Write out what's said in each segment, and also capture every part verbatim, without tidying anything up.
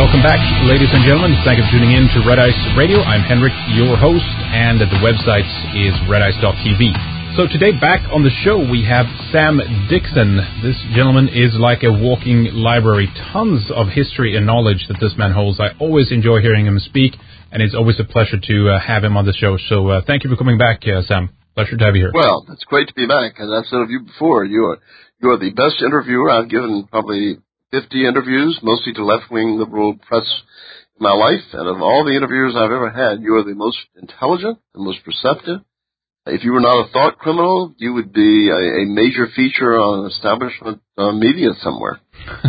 Welcome back, ladies and gentlemen. Thank you for tuning in to Red Ice Radio. I'm Henrik, your host, and the website is red ice dot t v. So today, back on the show, we have Sam Dixon. This gentleman is like a walking library. Tons of history and knowledge that this man holds. I always enjoy hearing him speak, and it's always a pleasure to uh, have him on the show. So uh, thank you for coming back, uh, Sam. Pleasure to have you here. Well, it's great to be back. As I've said of you before, you are, you are the best interviewer. I've given probably fifty interviews, mostly to left-wing liberal press in my life. And of all the interviewers I've ever had, you are the most intelligent, the most perceptive. If you were not a thought criminal, you would be a, a major feature on establishment uh, media somewhere.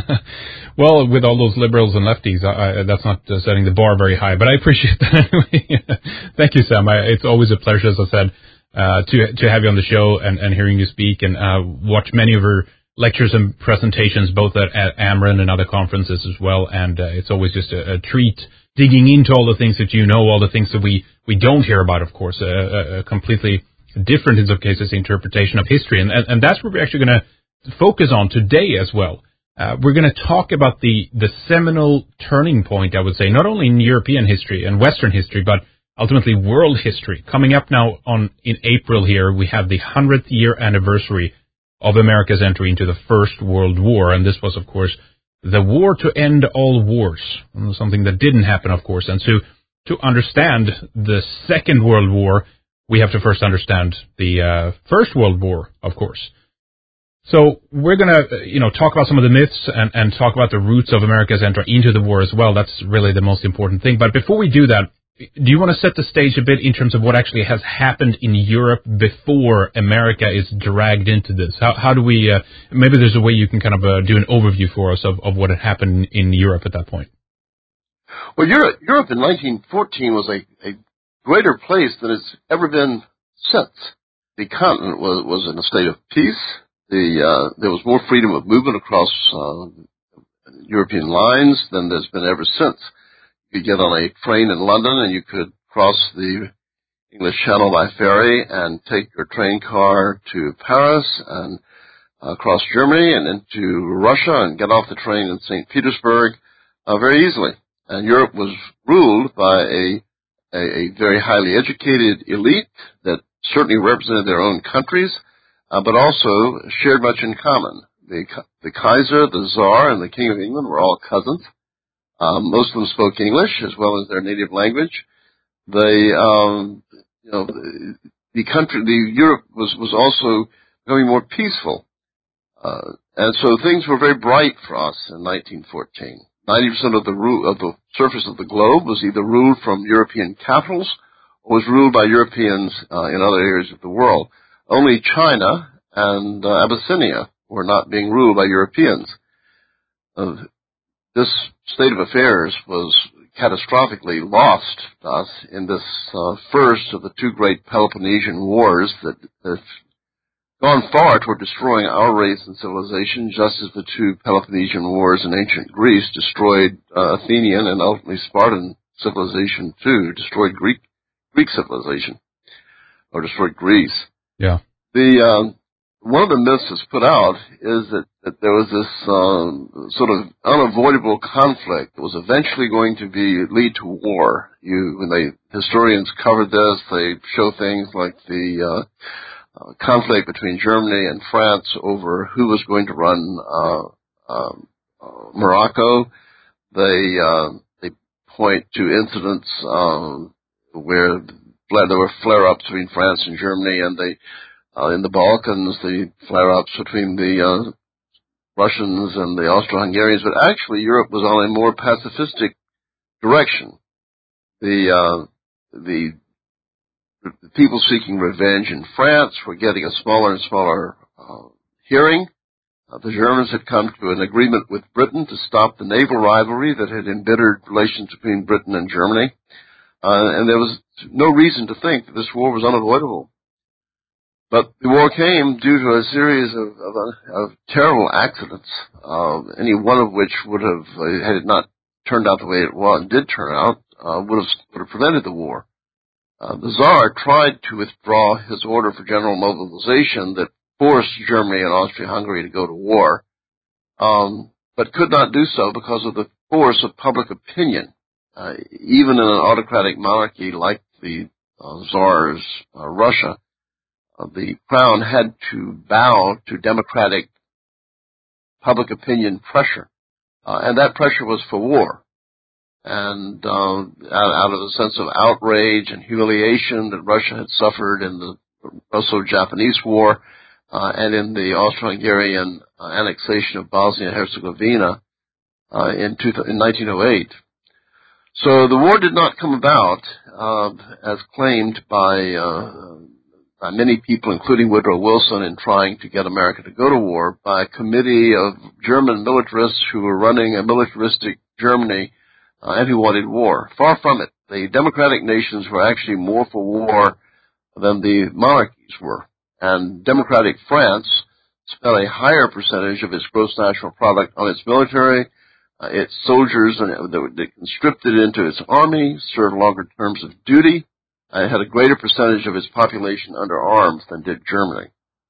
Well, with all those liberals and lefties, I, I, that's not uh, setting the bar very high, but I appreciate that anyway. Thank you, Sam. I, it's always a pleasure, as I said, uh, to to have you on the show and, and hearing you speak, and uh, watch many of your lectures and presentations, both at, at Ameren and other conferences as well. And uh, it's always just a, a treat digging into all the things that you know, all the things that we, we don't hear about, of course, a, a, a completely different, in some cases, interpretation of history. And, and, and that's what we're actually going to focus on today as well. Uh, we're going to talk about the, the seminal turning point, I would say, not only in European history and Western history, but ultimately world history. Coming up now on in April here, we have the hundredth year anniversary of America's entry into the First World War. And this was, of course, the war to end all wars, something that didn't happen, of course. And so to understand the Second World War, we have to first understand the uh, First World War, of course. So we're going to, you know, talk about some of the myths and, and talk about the roots of America's entry into the war as well. That's really the most important thing. But before we do that, do you want to set the stage a bit in terms of what actually has happened in Europe before America is dragged into this? How, how do we, uh, maybe there's a way you can kind of uh, do an overview for us of, of what had happened in Europe at that point. Well, Europe, Europe in nineteen fourteen was a, a greater place than it's ever been since. The continent was, was in a state of peace. The, uh, there was more freedom of movement across uh, European lines than there's been ever since. You could get on a train in London and you could cross the English Channel by ferry and take your train car to Paris and uh, cross Germany and into Russia and get off the train in Saint Petersburg uh, very easily. And Europe was ruled by a, a, a very highly educated elite that certainly represented their own countries, uh, but also shared much in common. The, the Kaiser, the Tsar, and the King of England were all cousins. Um, most of them spoke English as well as their native language. They, um, you know, the, the country, the Europe was, was also becoming more peaceful. Uh, and so things were very bright for us in nineteen fourteen. ninety percent of the ru- of the surface of the globe was either ruled from European capitals or was ruled by Europeans, uh, in other areas of the world. Only China and uh, Abyssinia were not being ruled by Europeans. Uh, This state of affairs was catastrophically lost to us in this uh, first of the two great Peloponnesian wars that have gone far toward destroying our race and civilization, just as the two Peloponnesian wars in ancient Greece destroyed uh, Athenian and ultimately Spartan civilization too, destroyed Greek Greek civilization, or destroyed Greece. Yeah. The um, one of the myths that's put out is that, that there was this um, sort of unavoidable conflict that was eventually going to be lead to war. You, when they historians covered this, they show things like the uh, uh, conflict between Germany and France over who was going to run uh, um, uh, Morocco. They uh, they point to incidents um, where there were flare-ups between France and Germany, and they. Uh, in the Balkans, the flare-ups between the uh, Russians and the Austro-Hungarians, but actually Europe was on a more pacifistic direction. The, uh, the, the people seeking revenge in France were getting a smaller and smaller uh, hearing. Uh, the Germans had come to an agreement with Britain to stop the naval rivalry that had embittered relations between Britain and Germany, uh, and there was no reason to think that this war was unavoidable. But the war came due to a series of, of, of terrible accidents, uh, any one of which would have, uh, had it not turned out the way it was, did turn out, uh, would have, would have prevented the war. Uh, the Tsar tried to withdraw his order for general mobilization that forced Germany and Austria-Hungary to go to war. Um, but could not do so because of the force of public opinion. Uh, even in an autocratic monarchy like the uh, Tsar's uh, Russia, uh, the crown had to bow to democratic public opinion pressure, uh, and that pressure was for war. And uh, out, out of a sense of outrage and humiliation that Russia had suffered in the Russo-Japanese War uh, and in the Austro-Hungarian uh, annexation of Bosnia-Herzegovina uh, in, in nineteen oh eight. So the war did not come about, uh, as claimed by, uh, by many people, including Woodrow Wilson, in trying to get America to go to war, by a committee of German militarists who were running a militaristic Germany uh, and who wanted war. Far from it. The democratic nations were actually more for war than the monarchies were. And democratic France spent a higher percentage of its gross national product on its military, Uh, its soldiers, and they conscripted into its army, served longer terms of duty, and had a greater percentage of its population under arms than did Germany.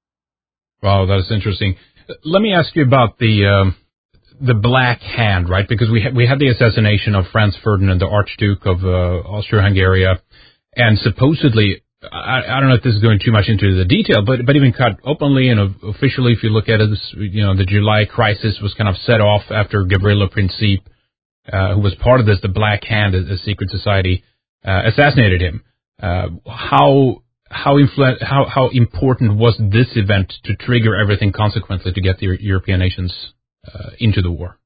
Wow, that's interesting. Let me ask you about the um, the Black Hand, right? Because we ha- we had the assassination of Franz Ferdinand, the Archduke of uh, Austria-Hungary, and supposedly, I, I don't know if this is going too much into the detail, but but even cut openly and officially, if you look at it, this, you know, the July crisis was kind of set off after Gavrilo Princip, uh, who was part of this, the Black Hand, a secret society, uh, assassinated him. Uh, how how influ- how how important was this event to trigger everything consequently to get the European nations uh, into the war?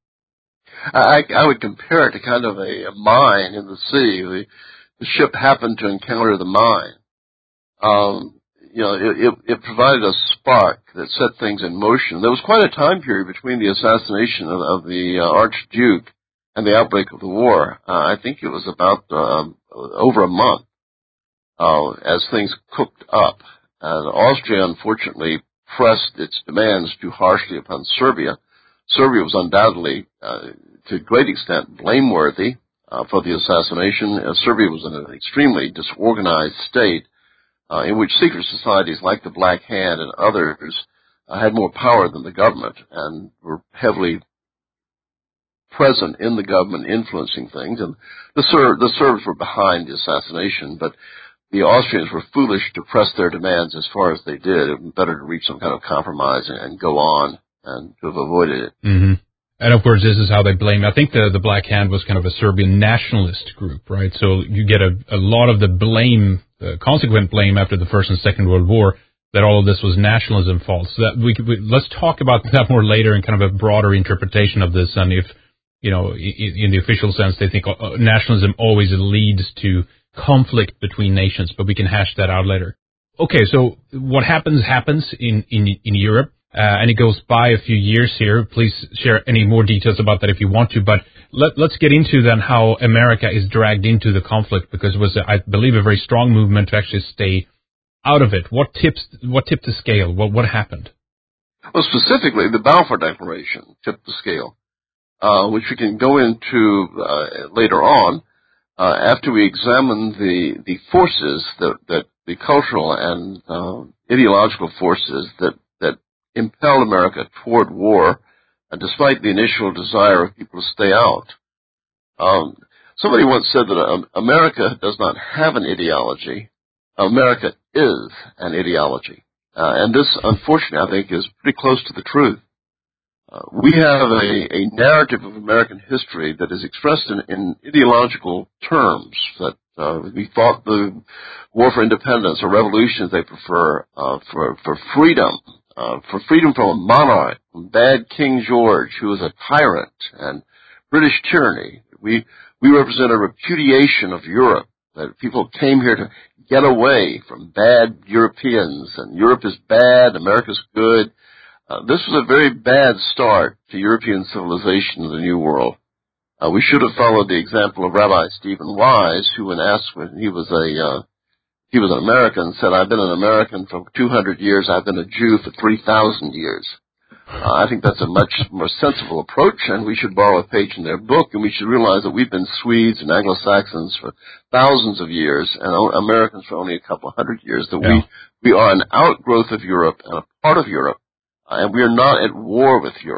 I, I would compare it to kind of a, a mine in the sea. The, the ship happened to encounter the mine. Um, you know, it, it, it provided a spark that set things in motion. There was quite a time period between the assassination of, of the uh, Archduke and the outbreak of the war. Uh, I think it was about uh, over a month uh, as things cooked up. And Austria, unfortunately, pressed its demands too harshly upon Serbia. Serbia was undoubtedly, uh, to a great extent, blameworthy uh, for the assassination. Uh, Serbia was in an extremely disorganized state, Uh, in which secret societies like the Black Hand and others uh, had more power than the government and were heavily present in the government influencing things. And the, Ser- the Serbs were behind the assassination, but the Austrians were foolish to press their demands as far as they did. It was better to reach some kind of compromise and, and go on and to have avoided it. Mm-hmm. And of course, this is how they blame. I think the, the Black Hand was kind of a Serbian nationalist group, right? So you get a, a lot of the blame, the consequent blame after the First and Second World War, that all of this was nationalism fault. So that we, we let's talk about that more later in kind of a broader interpretation of this. And if, you know, in, in the official sense, they think nationalism always leads to conflict between nations, but we can hash that out later. Okay, so what happens happens in in, in Europe. Uh, and it goes by a few years here. Please share any more details about that if you want to. But let, let's get into then how America is dragged into the conflict, because it was, I believe, a very strong movement to actually stay out of it. What tips? What tipped the scale? What what happened? Well, specifically, the Balfour Declaration tipped the scale, uh, which we can go into uh, later on uh, after we examine the the forces that that the cultural and uh, ideological forces that impelled America toward war, uh, despite the initial desire of people to stay out. Um, somebody once said that um, America does not have an ideology. America is an ideology. Uh, and this, unfortunately, I think, is pretty close to the truth. Uh, we have a, a narrative of American history that is expressed in, in ideological terms, that uh, we fought the war for independence, or revolution, as they prefer, uh, for, for freedom, Uh, for freedom from a monarch, from bad King George, who was a tyrant, and British tyranny. We we represent a repudiation of Europe, that people came here to get away from bad Europeans, and Europe is bad, America's good. Uh, this was a very bad start to European civilization in the New World. Uh, we should have followed the example of Rabbi Stephen Wise, who, when asked when he was a uh, He was an American, said, I've been an American for two hundred years, I've been a Jew for three thousand years. Uh, I think that's a much more sensible approach, and we should borrow a page in their book, and we should realize that we've been Swedes and Anglo-Saxons for thousands of years, and Americans for only a couple of hundred years, that yeah. we, we are an outgrowth of Europe and a part of Europe, uh, and we are not at war with Europe.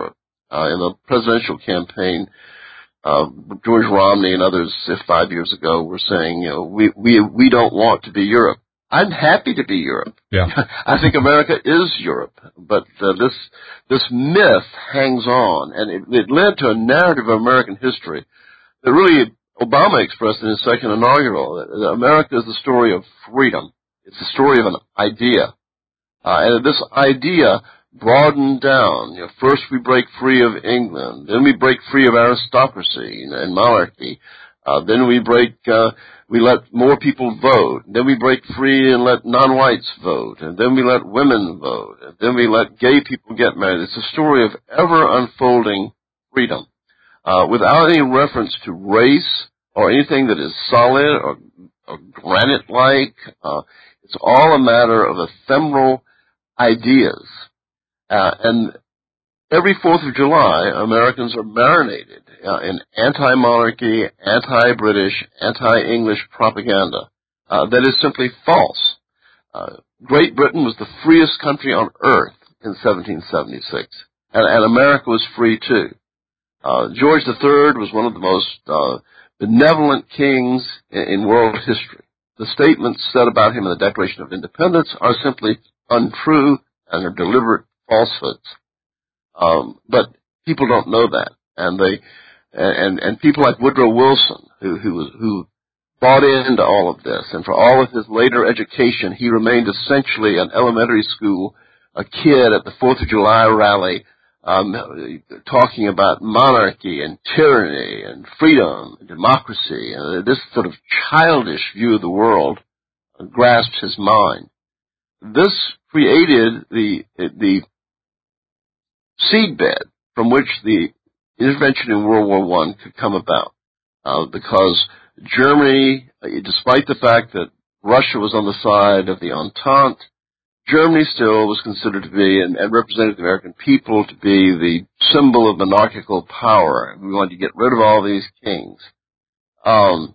Uh, in the presidential campaign, uh, George Romney and others, if five years ago, were saying, you know, we, we, we don't want to be Europe. I'm happy to be Europe. Yeah. I think America is Europe, but uh, this this myth hangs on, and it, it led to a narrative of American history that really Obama expressed in his second inaugural. America is the story of freedom. It's the story of an idea, uh, and this idea broadened down. You know, first we break free of England, then we break free of aristocracy and monarchy. Uh, then we break, uh, we let more people vote. Then we break free and let non-whites vote. And then we let women vote. And then we let gay people get married. It's a story of ever-unfolding freedom, uh, without any reference to race or anything that is solid or, or granite-like. Uh, it's all a matter of ephemeral ideas. Uh, and every Fourth of July, Americans are marinated uh, in anti-monarchy, anti-British, anti-English propaganda uh, that is simply false. Uh, Great Britain was the freest country on earth in seventeen seventy-six, and, and America was free too. Uh, George the Third was one of the most uh, benevolent kings in, in world history. The statements said about him in the Declaration of Independence are simply untrue and are deliberate falsehoods. Um, but people don't know that, and they, and and people like Woodrow Wilson, who who was who bought into all of this, and for all of his later education, he remained essentially an elementary school a kid at the Fourth of July rally, um, talking about monarchy and tyranny and freedom and democracy, and this sort of childish view of the world grasped his mind. This created the the seedbed from which the intervention in World War One could come about, uh, because Germany, despite the fact that Russia was on the side of the Entente, Germany still was considered to be, and, and represented the American people to be, the symbol of monarchical power. We wanted to get rid of all these kings. Um,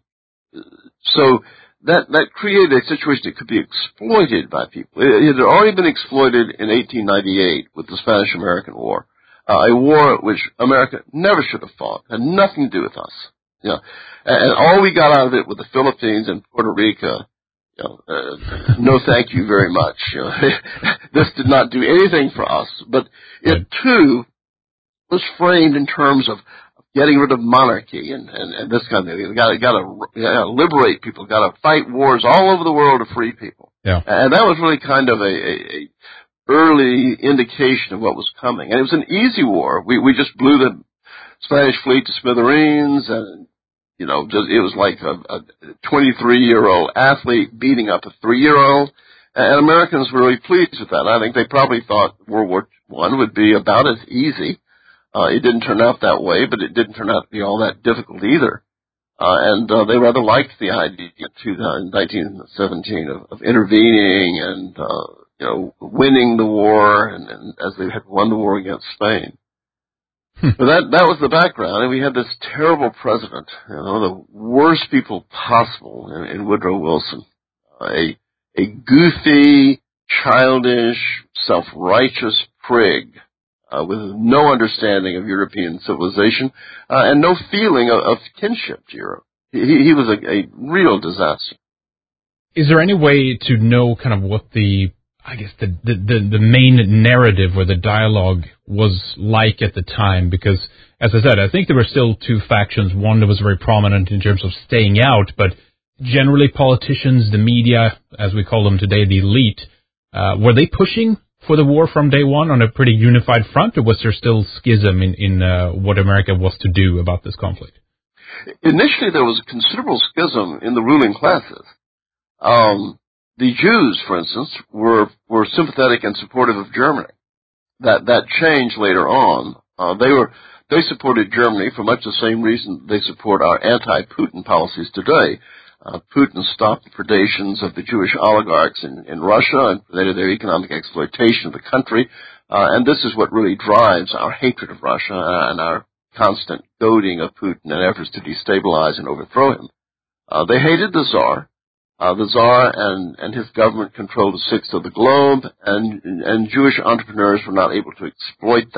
so that that created a situation that could be exploited by people. It, it had already been exploited in eighteen ninety-eight with the Spanish-American War, uh, a war which America never should have fought, had nothing to do with us. You know, and, and all we got out of it with the Philippines and Puerto Rico, you know, uh, no thank you very much. You know, this did not do anything for us, but it too was framed in terms of getting rid of monarchy and, and, and this kind of thing. You got got to liberate people, got to fight wars all over the world to free people. Yeah. And that was really kind of a, a, a early indication of what was coming. And it was an easy war. We we just blew the Spanish fleet to smithereens, and you know, just, it was like a, a twenty-three-year-old athlete beating up a three-year-old. And Americans were really pleased with that. I think they probably thought World War One would be about as easy. Uh, it didn't turn out that way, but it didn't turn out to be all that difficult either. Uh, and uh, they rather liked the idea in nineteen seventeen of, of intervening and, uh, you know, winning the war, and, and as they had won the war against Spain. But that that was the background, and we had this terrible president, you know, the worst people possible in, in Woodrow Wilson, uh, a a goofy, childish, self-righteous prig. Uh, with no understanding of European civilization, uh, and no feeling of, of kinship to Europe. He, he was a, a real disaster. Is there any way to know kind of what the, I guess, the, the, the, the main narrative or the dialogue was like at the time? Because, as I said, I think there were still two factions. One that was very prominent in terms of staying out, but generally politicians, the media, as we call them today, the elite, uh, were they pushing for the war from day one on a pretty unified front, or was there still schism in, in uh, what America was to do about this conflict? Initially, there was a considerable schism in the ruling classes. Um, the Jews, for instance, were were sympathetic and supportive of Germany. That that changed later on. Uh, they were they supported Germany for much the same reason they support our anti-Putin policies today. Uh, Putin stopped the predations of the Jewish oligarchs in, in Russia and prevented their economic exploitation of the country. Uh, and this is what really drives our hatred of Russia and our constant goading of Putin and efforts to destabilize and overthrow him. Uh, they hated the Tsar. Uh, the Tsar and, and his government controlled a sixth of the globe, and, and Jewish entrepreneurs were not able to exploit that.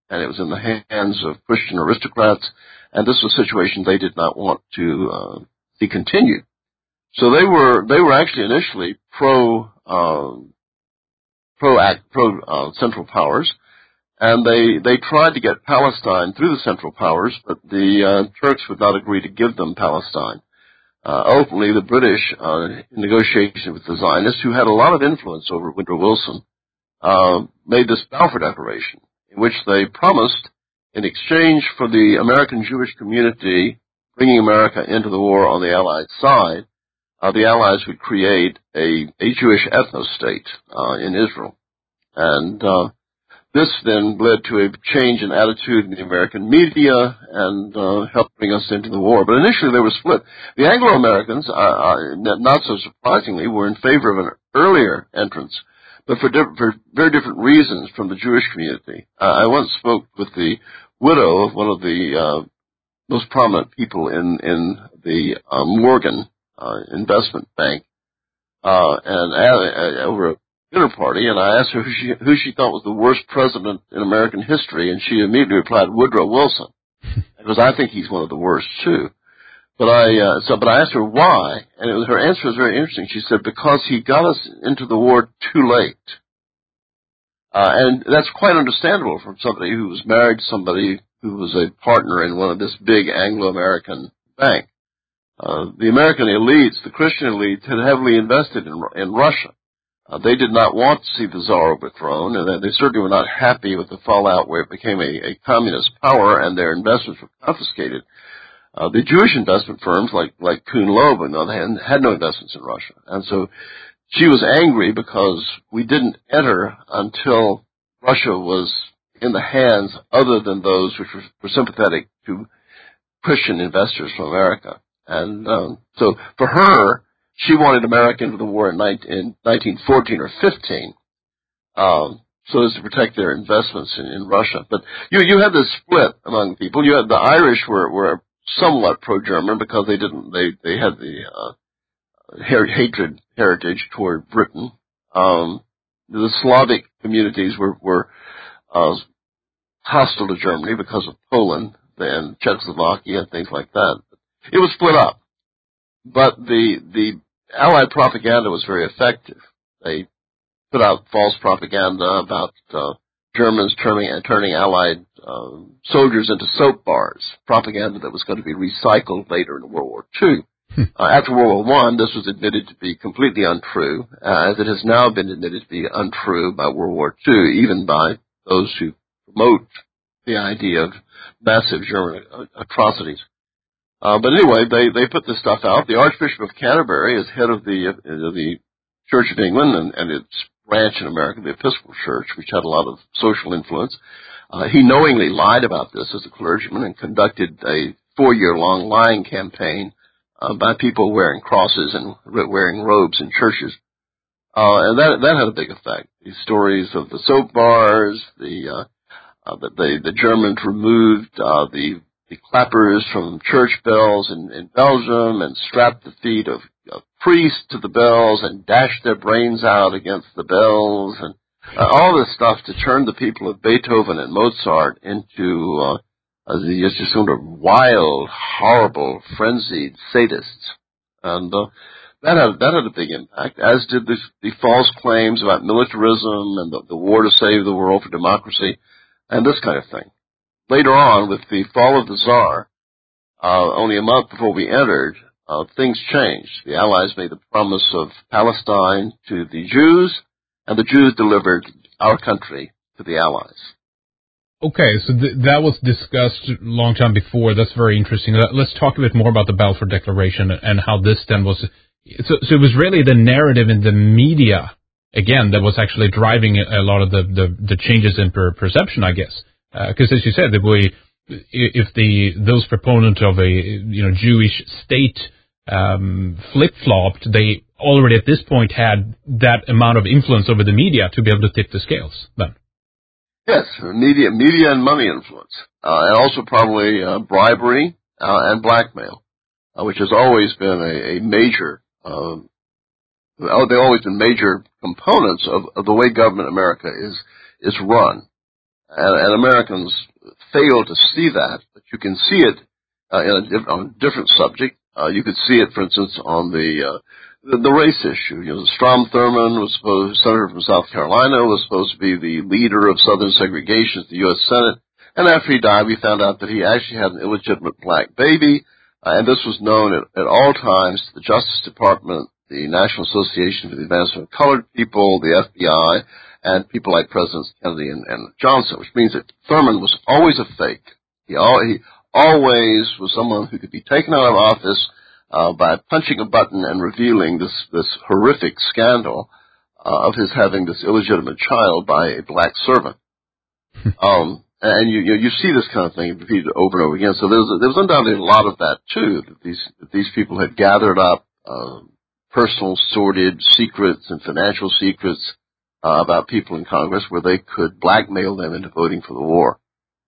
and it was in the hands of Christian aristocrats, and this was a situation they did not want to uh, see continued. So they were they were actually initially pro uh, pro act, pro uh, Central Powers, and they they tried to get Palestine through the Central Powers, but the uh, Turks would not agree to give them Palestine. Uh, ultimately, the British, uh, in negotiation with the Zionists, who had a lot of influence over Woodrow Wilson, uh, made this Balfour Declaration, in which they promised, in exchange for the American Jewish community bringing America into the war on the Allied side, uh, the Allies would create a, a Jewish ethno-state uh, in Israel. And uh, this then led to a change in attitude in the American media and uh, helped bring us into the war. But initially they were split. The Anglo-Americans, uh, uh, not so surprisingly, were in favor of an earlier entrance, but for, di- for very different reasons from the Jewish community. Uh, I once spoke with the widow of one of the uh, most prominent people in, in the uh, Morgan uh, Investment Bank, uh, and uh, over a dinner party, and I asked her who she, who she thought was the worst president in American history, and she immediately replied, Woodrow Wilson, because I think he's one of the worst too. But I, uh, so, but I asked her why, and it was, her answer was very interesting. She said, because he got us into the war too late. Uh, and that's quite understandable from somebody who was married to somebody who was a partner in one of this big Anglo-American bank. Uh, the American elites, the Christian elites, had heavily invested in, in Russia. Uh, they did not want to see the Tsar overthrown, and they certainly were not happy with the fallout where it became a, a communist power and their investments were confiscated. Uh, the Jewish investment firms like, like Kuhn Loeb, on the other hand, had no investments in Russia. And so she was angry because we didn't enter until Russia was in the hands other than those which were, were sympathetic to Christian investors from America. And um, so for her, she wanted America into the war in nineteen fourteen or fifteen, um, so as to protect their investments in, in Russia. But you you had this split among people. You had the Irish were were somewhat pro-German because they didn't they they had the uh, her- hatred heritage toward Britain. Um, the Slavic communities were were uh, hostile to Germany because of Poland and Czechoslovakia and things like that. It was split up, but the the Allied propaganda was very effective. They put out false propaganda about uh, Germans turning turning Allied uh, soldiers into soap bars, propaganda that was going to be recycled later in World War Two. uh, after World War One, this was admitted to be completely untrue, uh, as it has now been admitted to be untrue by World War Two, even by those who promote the idea of massive German atrocities. Uh, but anyway, they, they put this stuff out. The Archbishop of Canterbury is head of the, uh, the Church of England and, and its branch in America, the Episcopal Church, which had a lot of social influence. Uh, he knowingly lied about this as a clergyman and conducted a four-year-long lying campaign uh, by people wearing crosses and wearing robes in churches. Uh, and that, that had a big effect. These stories of the soap bars, the, uh, uh, that the, the Germans removed, uh, the the clappers from church bells in, in Belgium and strapped the feet of, of priests to the bells and dashed their brains out against the bells, and uh, all this stuff to turn the people of Beethoven and Mozart into uh, uh, the just sort of wild, horrible, frenzied sadists. And uh, that had that had a big impact, as did this, the false claims about militarism and the, the war to save the world for democracy and this kind of thing. Later on, with the fall of the Tsar, uh, only a month before we entered, uh, things changed. The Allies made the promise of Palestine to the Jews, and the Jews delivered our country to the Allies. Okay, so th- that was discussed a long time before. That's very interesting. Let's talk a bit more about the Balfour Declaration and how this then was. So, so it was really the narrative in the media, again, that was actually driving a lot of the, the, the changes in per- perception, I guess. Because, uh, as you said, if we, if the those proponents of a you know Jewish state um, flip flopped, they already at this point had that amount of influence over the media to be able to tip the scales. Then, yes, media, media and money influence, uh, and also probably uh, bribery uh, and blackmail, uh, which has always been a, a major. Um, they've always been major components of, of the way government America is is run. and, and Americans fail to see that. But you can see it uh, in a, diff- on a different subject. Uh, you could see it, for instance, on the, uh, the the race issue. You know, Strom Thurmond was supposed, senator from South Carolina, was supposed to be the leader of Southern segregation at the U S Senate. And after he died, we found out that he actually had an illegitimate black baby. Uh, and this was known at, at all times to the Justice Department, the National Association for the Advancement of Colored People, the F B I, and people like Presidents Kennedy and, and Johnson, which means that Thurmond was always a fake. He, al- he always was someone who could be taken out of office uh, by punching a button and revealing this, this horrific scandal uh, of his having this illegitimate child by a black servant. um, and you, you you see this kind of thing repeated over and over again. So there was, there was undoubtedly a lot of that too, that these that these people had gathered up uh, personal, sordid secrets and financial secrets uh, about people in Congress, where they could blackmail them into voting for the war.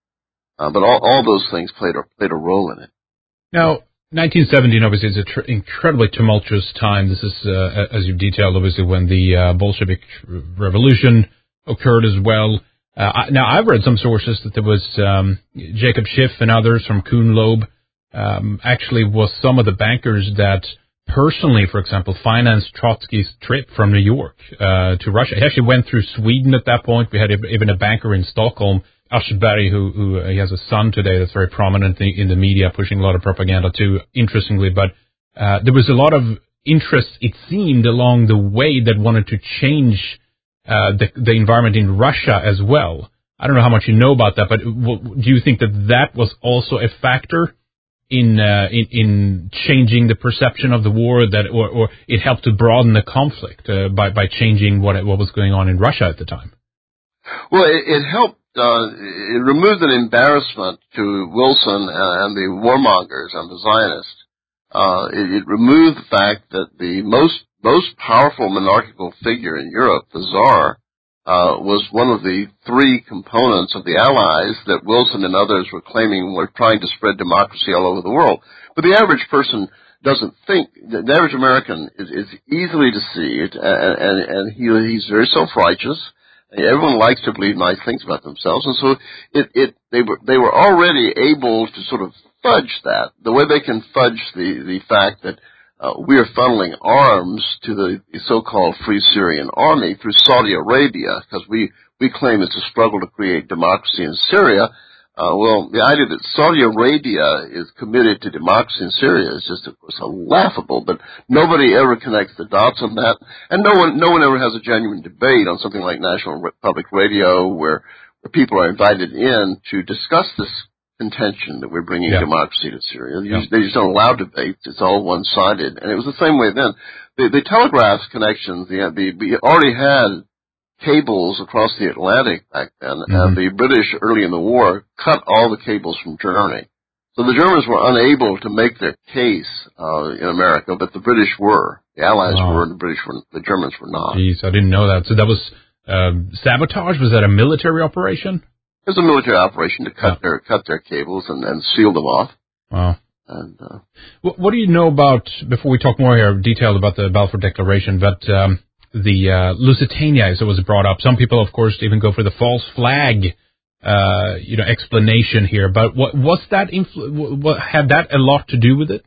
Uh, but all, all those things played a, played a role in it. Now, nineteen seventeen obviously is an tr- incredibly tumultuous time. This is, uh, as you've detailed, obviously when the uh, Bolshevik Revolution occurred as well. Uh, now, I've read some sources that there was um, Jacob Schiff and others from Kuhn Loeb um, actually was some of the bankers that personally, for example, financed Trotsky's trip from New York uh, to Russia. He actually went through Sweden at that point. We had even a banker in Stockholm, Aschberg, who, who uh, he has a son today that's very prominent in, in the media, pushing a lot of propaganda too, interestingly. But uh, there was a lot of interest, it seemed, along the way that wanted to change uh, the, the environment in Russia as well. I don't know how much you know about that, but w- do you think that that was also a factor in uh, in, in changing the perception of the war, that or, or it helped to broaden the conflict uh, by by changing what what was going on in Russia at the time? Well, it, it helped. Uh, it removed an embarrassment to Wilson and the warmongers and the Zionists. Uh, it, it removed the fact that the most most powerful monarchical figure in Europe, the Tsar, uh, was one of the three components of the Allies that Wilson and others were claiming were trying to spread democracy all over the world. But the average person doesn't think. The average American is, is easily deceived, and, and, and he, he's very self-righteous. Everyone likes to believe nice things about themselves, and so it, it they were they were already able to sort of fudge that. The way they can fudge the the fact that uh, we are funneling arms to the, the so-called Free Syrian Army through Saudi Arabia, because we we claim it's a struggle to create democracy in Syria. Uh, well, the idea that Saudi Arabia is committed to democracy in Syria is just, of course, laughable. But nobody ever connects the dots on that, and no one, no one ever has a genuine debate on something like National Public Radio, where, where people are invited in to discuss this contention that we're bringing yeah. democracy to Syria. Yeah. They just don't allow debates; it's all one-sided. And it was the same way then. The, the telegraph connections, the, the we already had cables across the Atlantic back then, mm-hmm. and the British early in the war cut all the cables from Germany. So the Germans were unable to make their case uh, in America, but the British were. The Allies wow. were, and the British were. The Germans were not. Jeez, I didn't know that. So that was uh, sabotage? Was that a military operation? It was a military operation to cut oh. their cut their cables and, and seal them off. Wow. And uh, what, what do you know about, before we talk more here, detailed about the Balfour Declaration, but um, the uh, Lusitania, as it was brought up. Some people, of course, even go for the false flag, uh, you know, explanation here. But what was that? Influ- what had that a lot to do with it?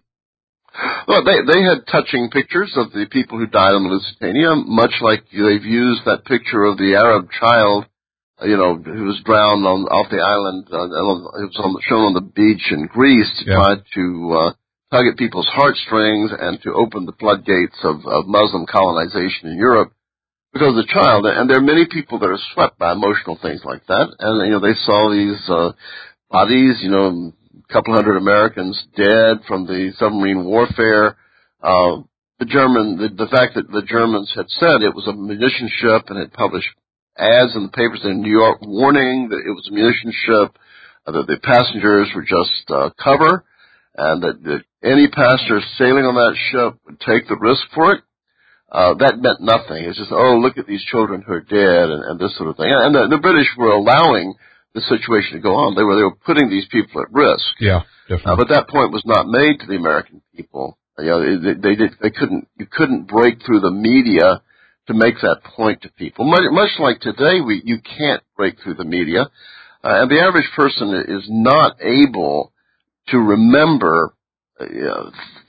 Well, they they had touching pictures of the people who died on the Lusitania, much like they've used that picture of the Arab child, you know, who was drowned on off the island. Uh, it was on, shown on the beach in Greece to yeah. try to uh, tug at people's heartstrings and to open the floodgates of, of Muslim colonization in Europe because of the child. And there are many people that are swept by emotional things like that. And, you know, they saw these uh, bodies, you know, a couple hundred Americans dead from the submarine warfare. Uh, the German, the, the fact that the Germans had said it was a munition ship and had published ads in the papers in New York warning that it was a munition ship, uh, that the passengers were just uh, cover, and that, that any passenger sailing on that ship would take the risk for it. Uh, that meant nothing. It's just, oh, look at these children who are dead, and, and this sort of thing. And the, the British were allowing the situation to go on. They were they were putting these people at risk. Yeah, definitely. Uh, but that point was not made to the American people. You know, they, they did. They couldn't. You couldn't break through the media to make that point to people. Much, much like today, we you can't break through the media. Uh, and the average person is not able to remember uh, you know,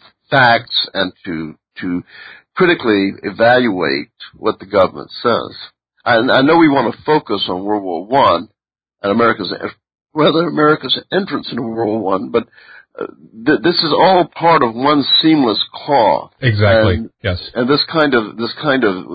facts and to to critically evaluate what the government says. And I know we want to focus on World War One and America's rather America's entrance into World War One, but uh, th- this is all part of one seamless cloth. Exactly. And, yes. And this kind of this kind of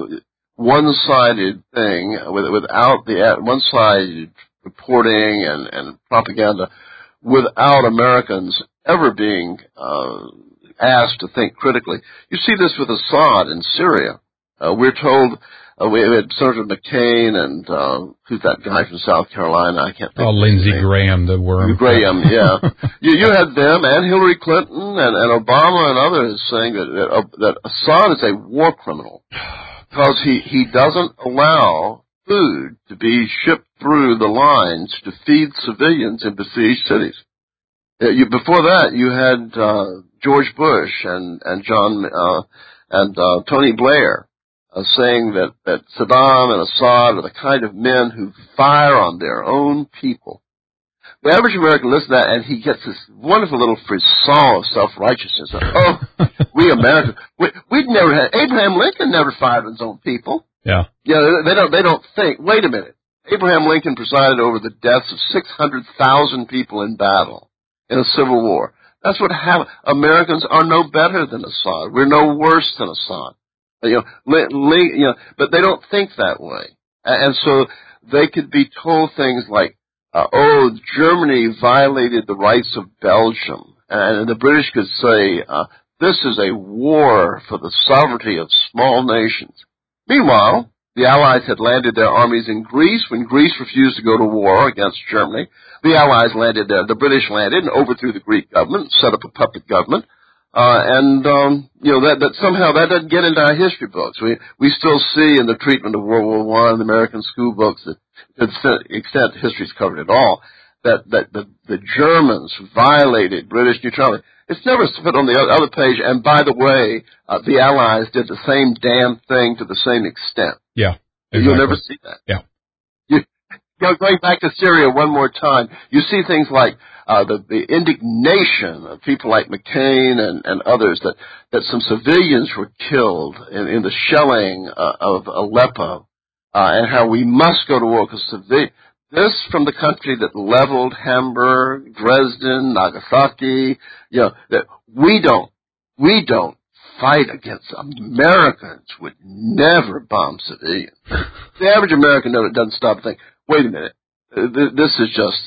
one-sided thing, with, without the one-sided reporting and, and propaganda, without Americans ever being uh, asked to think critically. You see this with Assad in Syria. Uh, we're told uh, we had Senator McCain and uh, who's that guy from South Carolina? I can't think. Oh, of Lindsey his name. Graham, the worm. Graham, yeah. you, you had them and Hillary Clinton and, and Obama and others saying that that, uh, that Assad is a war criminal because he he doesn't allow food to be shipped through the lines to feed civilians in besieged cities. Uh, you, before that, you had uh, George Bush and and John uh, and uh, Tony Blair uh, saying that that Saddam and Assad are the kind of men who fire on their own people. The average American listens to that, and he gets this wonderful little frisson of self-righteousness. Oh, we Americans, we, we'd never had Abraham Lincoln never fired on his own people. Yeah, yeah. They don't. They don't think. Wait a minute. Abraham Lincoln presided over the deaths of six hundred thousand people in battle in a civil war. That's what happened. Americans are no better than Assad. We're no worse than Assad. You know, li, li, you know, but they don't think that way, and so they could be told things like, Uh, oh, Germany violated the rights of Belgium. And the British could say, uh, this is a war for the sovereignty of small nations. Meanwhile, the Allies had landed their armies in Greece. When Greece refused to go to war against Germany, the Allies landed there. The British landed and overthrew the Greek government, set up a puppet government. Uh, and, um, you know, that, that somehow that doesn't get into our history books. We, we still see in the treatment of World War One in the American school books that, to the extent history's covered at all, that, that the, the Germans violated British neutrality. It's never put on the other page, and by the way, uh, the Allies did the same damn thing to the same extent. Yeah, exactly. You'll never see that. Yeah. You, you know, going back to Syria one more time, you see things like uh, the, the indignation of people like McCain and, and others that, that some civilians were killed in, in the shelling uh, of Aleppo. Uh, and how we must go to war because this from the country that leveled Hamburg, Dresden, Nagasaki, you know, that we don't, we don't fight against Americans would never bomb civilians. The average American doesn't stop and think, wait a minute, this is just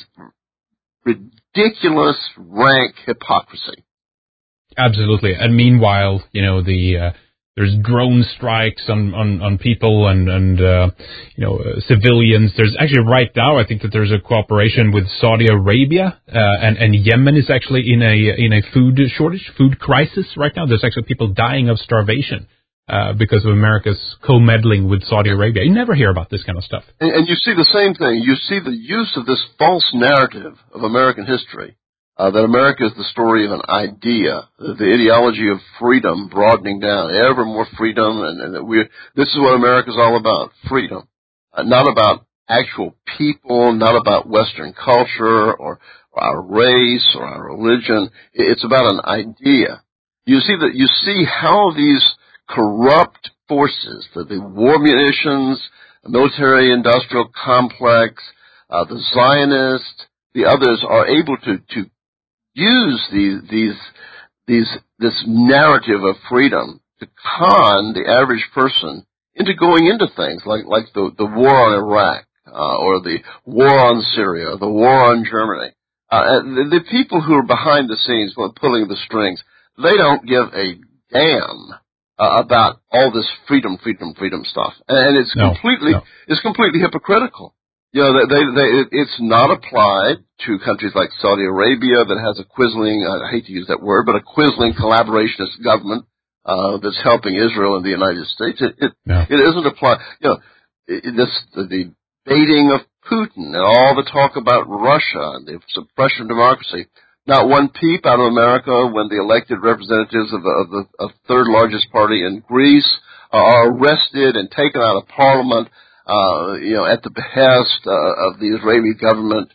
ridiculous, rank hypocrisy. Absolutely. And meanwhile, you know, the, uh, there's drone strikes on, on, on people and, and uh, you know, uh, civilians. There's actually right now, I think that there's a cooperation with Saudi Arabia, uh, and, and Yemen is actually in a, in a food shortage, food crisis right now. There's actually people dying of starvation, uh, because of America's co-meddling with Saudi Arabia. You never hear about this kind of stuff. And, and you see the same thing. You see the use of this false narrative of American history. Uh, that America is the story of an idea, the ideology of freedom broadening down, ever more freedom, and, and that we're, this is what America is all about, freedom. Uh, not about actual people, not about Western culture or, or our race or our religion. It's about an idea. You see that, you see how these corrupt forces, the, the war munitions, the military-industrial complex, uh, the Zionists, the others are able to, to use these, these, these, this narrative of freedom to con the average person into going into things like, like the, the war on Iraq, uh, or the war on Syria, the war on Germany. Uh, the, the people who are behind the scenes, pulling the strings, they don't give a damn uh, about all this freedom, freedom, freedom stuff, and it's no, completely, no. it's completely hypocritical. You know, they, they, it's not applied to countries like Saudi Arabia that has a quisling, I hate to use that word, but a quisling collaborationist government, uh, that's helping Israel and the United States. It, it, no. it isn't applied, you know, it, this, the, the baiting of Putin and all the talk about Russia and the suppression of democracy. Not one peep out of America when the elected representatives of, of the of third largest party in Greece are arrested and taken out of parliament. Uh, you know, at the behest uh, of the Israeli government,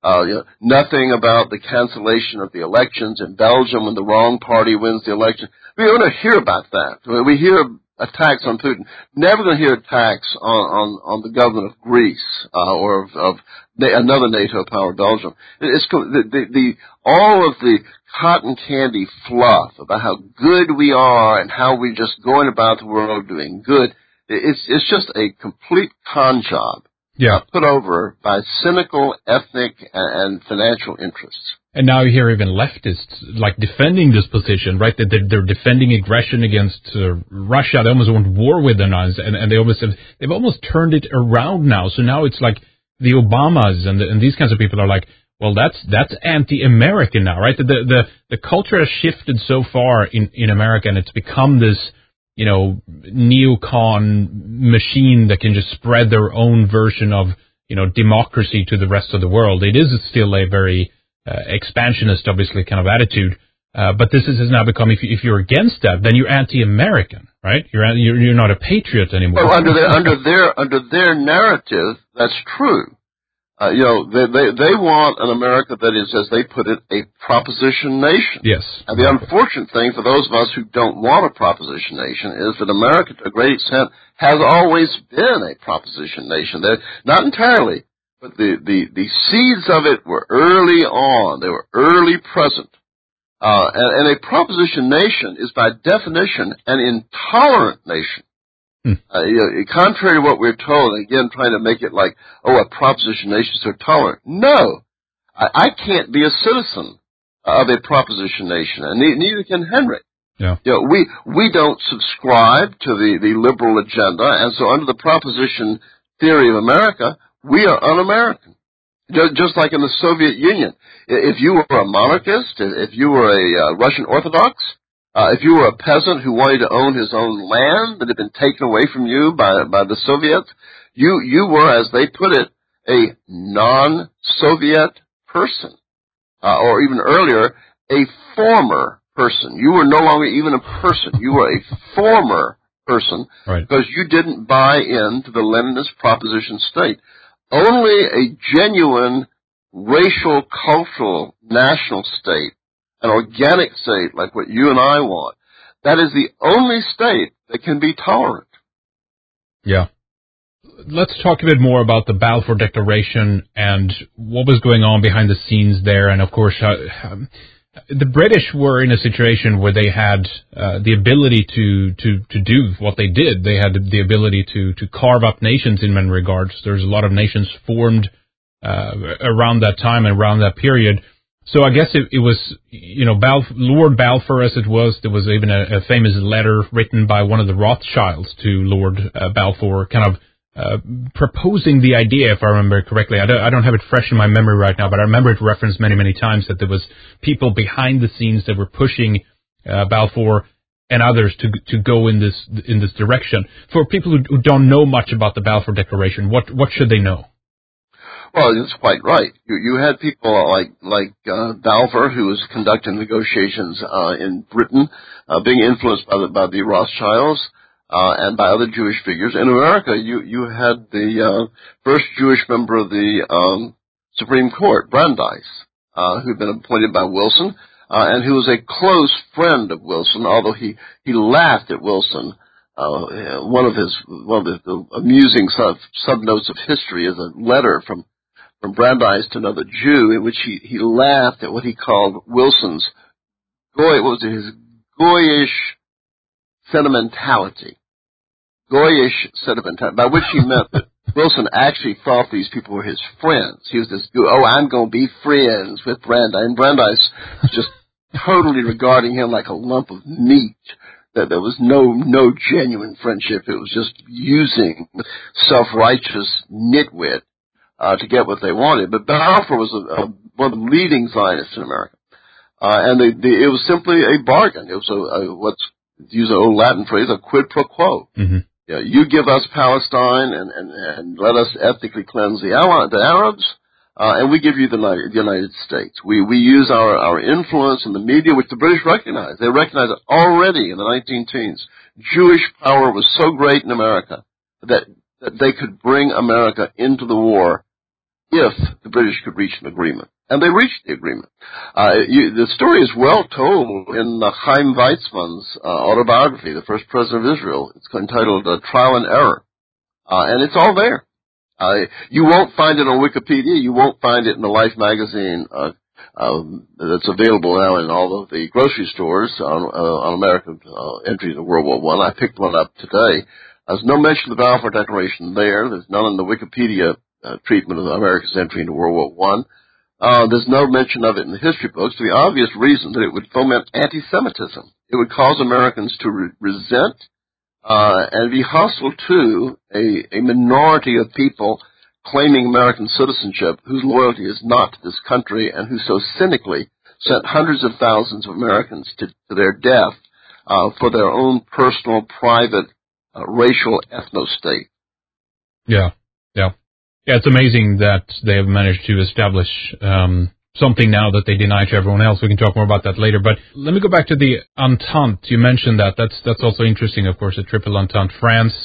Uh, you know, nothing about the cancellation of the elections in Belgium when the wrong party wins the election. We don't hear about that. We hear attacks on Putin. Never going to hear attacks on, on, on the government of Greece, uh, or of, of another NATO power, Belgium. It's the, the, the, all of the cotton candy fluff about how good we are and how we're just going about the world doing good. It's, it's just a complete con job. Yeah. Uh, put over by cynical, ethnic, and, and financial interests. And now you hear even leftists like defending this position, right? That they're, they're defending aggression against uh, Russia. They almost want war with them, and, and they almost have, they've almost turned it around now. So now it's like the Obamas and, the, and these kinds of people are like, well, that's that's anti-American now, right? The the the culture has shifted so far in in America, and it's become this, you know, neocon machine that can just spread their own version of, you know, democracy to the rest of the world. It is still a very uh, expansionist, obviously, kind of attitude. Uh, but this is, has now become, if, you, if you're against that, then you're anti-American, right? You're you're, you're not a patriot anymore. Well, under their under their under their narrative, that's true. Uh, you know, they, they they want an America that is, as they put it, a proposition nation. Yes. And the unfortunate thing for those of us who don't want a proposition nation is that America, to a great extent, has always been a proposition nation. They're, not entirely, but the, the, the seeds of it were early on. They were early present. Uh, and, and a proposition nation is by definition an intolerant nation. Hmm. Uh, you know, contrary to what we're told, again, trying to make it like, oh, a proposition nation is so tolerant. No, I, I can't be a citizen of a proposition nation, and neither can Henry. Yeah. You know, we we don't subscribe to the, the liberal agenda, and so under the proposition theory of America, we are un-American. Just, just like in the Soviet Union, if you were a monarchist, if you were a uh, Russian Orthodox, Uh, if you were a peasant who wanted to own his own land that had been taken away from you by by the Soviets, you you were, as they put it, a non-Soviet person, uh, or even earlier, a former person. You were no longer even a person. You were a former person, right, because you didn't buy into the Leninist proposition state. Only a genuine racial, cultural, national state, an organic state like what you and I want, that is the only state that can be tolerant. Yeah. Let's talk a bit more about the Balfour Declaration and what was going on behind the scenes there. And, of course, uh, um, the British were in a situation where they had uh, the ability to, to, to do what they did. They had the ability to, to carve up nations in many regards. There's a lot of nations formed uh, around that time and around that period. So I guess it, it was, you know, Balf- Lord Balfour, as it was. There was even a, a famous letter written by one of the Rothschilds to Lord uh, Balfour, kind of uh, proposing the idea, if I remember correctly. I don't, I don't have it fresh in my memory right now, but I remember it referenced many, many times that there was people behind the scenes that were pushing uh, Balfour and others to to go in this in this direction. For people who, who don't know much about the Balfour Declaration, what what should they know? Well, it's quite right. You, you had people like like uh, Balfour, who was conducting negotiations uh, in Britain, uh, being influenced by the, by the Rothschilds uh, and by other Jewish figures. In America, you you had the uh, first Jewish member of the um, Supreme Court, Brandeis, uh, who had been appointed by Wilson, uh, and who was a close friend of Wilson, although he he laughed at Wilson. Uh, one of his one of the, the amusing sub subnotes of history is a letter from. from Brandeis to another Jew, in which he, he laughed at what he called Wilson's goy, what was it, his goyish sentimentality. Goyish sentimentality, by which he meant that Wilson actually thought these people were his friends. He was this, oh, I'm going to be friends with Brandeis. And Brandeis was just totally regarding him like a lump of meat. That there was no no genuine friendship. It was just using self-righteous nitwit Uh, to get what they wanted. But Balfour was a, a, one of the leading Zionists in America. Uh, and they, they, it was simply a bargain. It was a, a what's, to use an old Latin phrase, a quid pro quo. Mm-hmm. You know, you give us Palestine and, and, and let us ethnically cleanse the, the Arabs, uh, and we give you the United States. We, we use our, our influence in the media, which the British recognize. They recognize it already in the nineteen teens. Jewish power was so great in America that that they could bring America into the war if the British could reach an agreement. And they reached the agreement. Uh, you, the story is well told in uh, Chaim Weizmann's uh, autobiography, The First President of Israel. It's entitled uh, Trial and Error. Uh, and it's all there. Uh, you won't find it on Wikipedia. You won't find it in the Life magazine uh, um, that's available now in all of the grocery stores on, uh, on American uh, entry into World War One. I. I picked one up today. There's no mention of the Balfour Declaration there. There's none in the Wikipedia uh, treatment of America's entry into World War One. Uh, there's no mention of it in the history books for the obvious reason that it would foment anti-Semitism. It would cause Americans to re- resent uh, and be hostile to a, a minority of people claiming American citizenship whose loyalty is not to this country and who so cynically sent hundreds of thousands of Americans to, to their death uh, for their own personal, private, uh, racial ethno-state. Yeah, yeah. Yeah, it's amazing that they have managed to establish um, something now that they deny to everyone else. We can talk more about that later. But let me go back to the Entente. You mentioned that. That's that's also interesting, of course, the Triple Entente. France,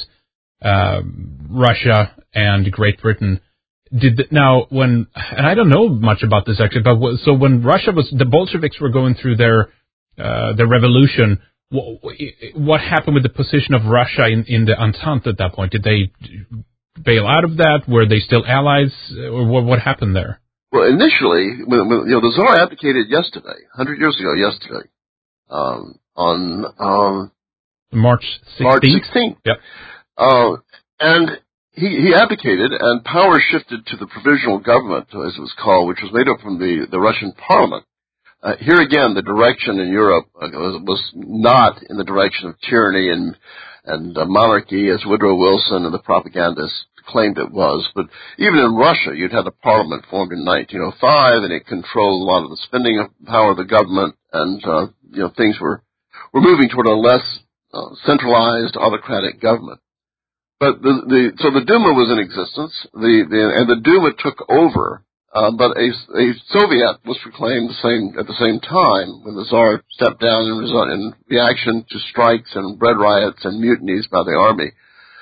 uh, Russia, and Great Britain. Did the, now when and I don't know much about this actually, but w- so when Russia was the Bolsheviks were going through their uh, their revolution, what, what happened with the position of Russia in, in the Entente at that point? Did they bail out of that? Were they still allies, or what, what happened there? Well, initially, when, when, you know, the Tsar abdicated yesterday, one hundred years ago yesterday, um, on um, March sixteenth. March sixteenth. Yep. Uh, and he, he abdicated, and power shifted to the provisional government, as it was called, which was made up from the, the Russian parliament. Uh, here again, the direction in Europe uh, was, was not in the direction of tyranny and and uh, monarchy, as Woodrow Wilson and the propagandists claimed it was. But even in Russia, you'd had a parliament formed in nineteen oh five, and it controlled a lot of the spending power of the government, and uh, you know things were were moving toward a less uh, centralized autocratic government. But the, the so the Duma was in existence, the, the and the Duma took over. Uh, but a, a Soviet was proclaimed the same, at the same time when the Tsar stepped down in, in reaction to strikes and bread riots and mutinies by the army.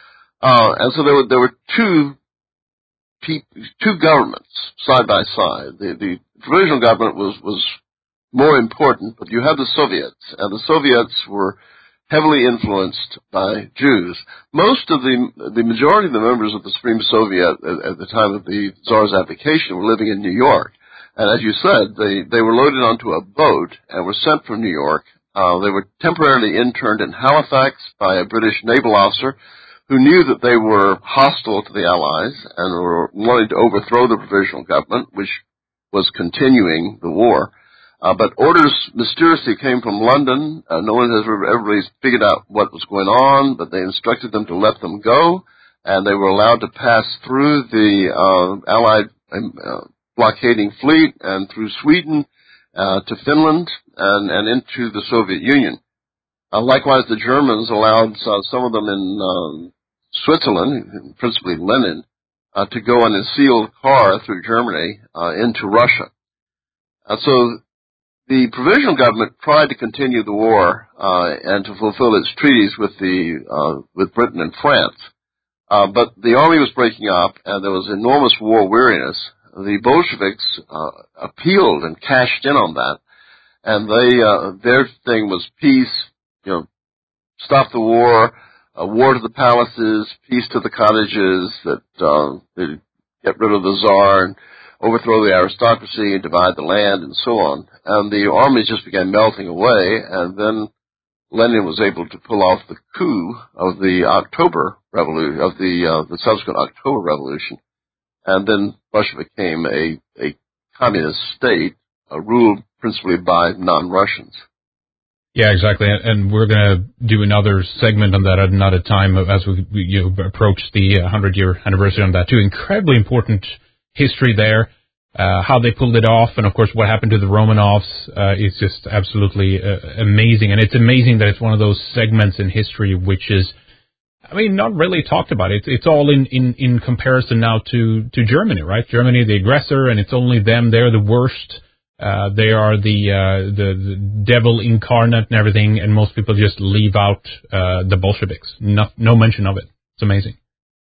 Uh, and so there were, there were two, two governments side by side. The, the provisional government was, was more important, but you had the Soviets, and the Soviets were heavily influenced by Jews. Most of the the majority of the members of the Supreme Soviet at, at the time of the Tsar's abdication were living in New York. And as you said, they, they were loaded onto a boat and were sent from New York. Uh, they were temporarily interned in Halifax by a British naval officer who knew that they were hostile to the Allies and were wanting to overthrow the provisional government, which was continuing the war. Uh, but orders mysteriously came from London. Uh, no one has ever, ever really figured out what was going on, but they instructed them to let them go, and they were allowed to pass through the uh, Allied uh, blockading fleet and through Sweden uh, to Finland and, and into the Soviet Union. Uh, likewise, the Germans allowed uh, some of them in uh, Switzerland, principally Lenin, uh, to go in a sealed car through Germany uh, into Russia. Uh, so the provisional government tried to continue the war uh, and to fulfill its treaties with the uh, with Britain and France, uh, but the army was breaking up, and there was enormous war weariness. The Bolsheviks uh, appealed and cashed in on that, and they uh, their thing was peace, you know, stop the war, uh, war to the palaces, peace to the cottages, that uh, they'd get rid of the Tsar and overthrow the aristocracy and divide the land and so on. And the armies just began melting away, and then Lenin was able to pull off the coup of the October Revolution, of the uh, the subsequent October Revolution, and then Russia became a, a communist state uh, ruled principally by non-Russians. Yeah, exactly, and we're going to do another segment on that at another time as we, we you know, approach the one hundred year anniversary on that too. Incredibly important history there, uh, how they pulled it off, and of course what happened to the Romanovs uh, is just absolutely uh, amazing. And it's amazing that it's one of those segments in history which is, I mean, not really talked about. It's it's all in, in, in comparison now to, to Germany, right? Germany, the aggressor, and it's only them. They're the worst. Uh, they are the, uh, the the devil incarnate and everything, and most people just leave out uh, the Bolsheviks. No, no mention of it. It's amazing.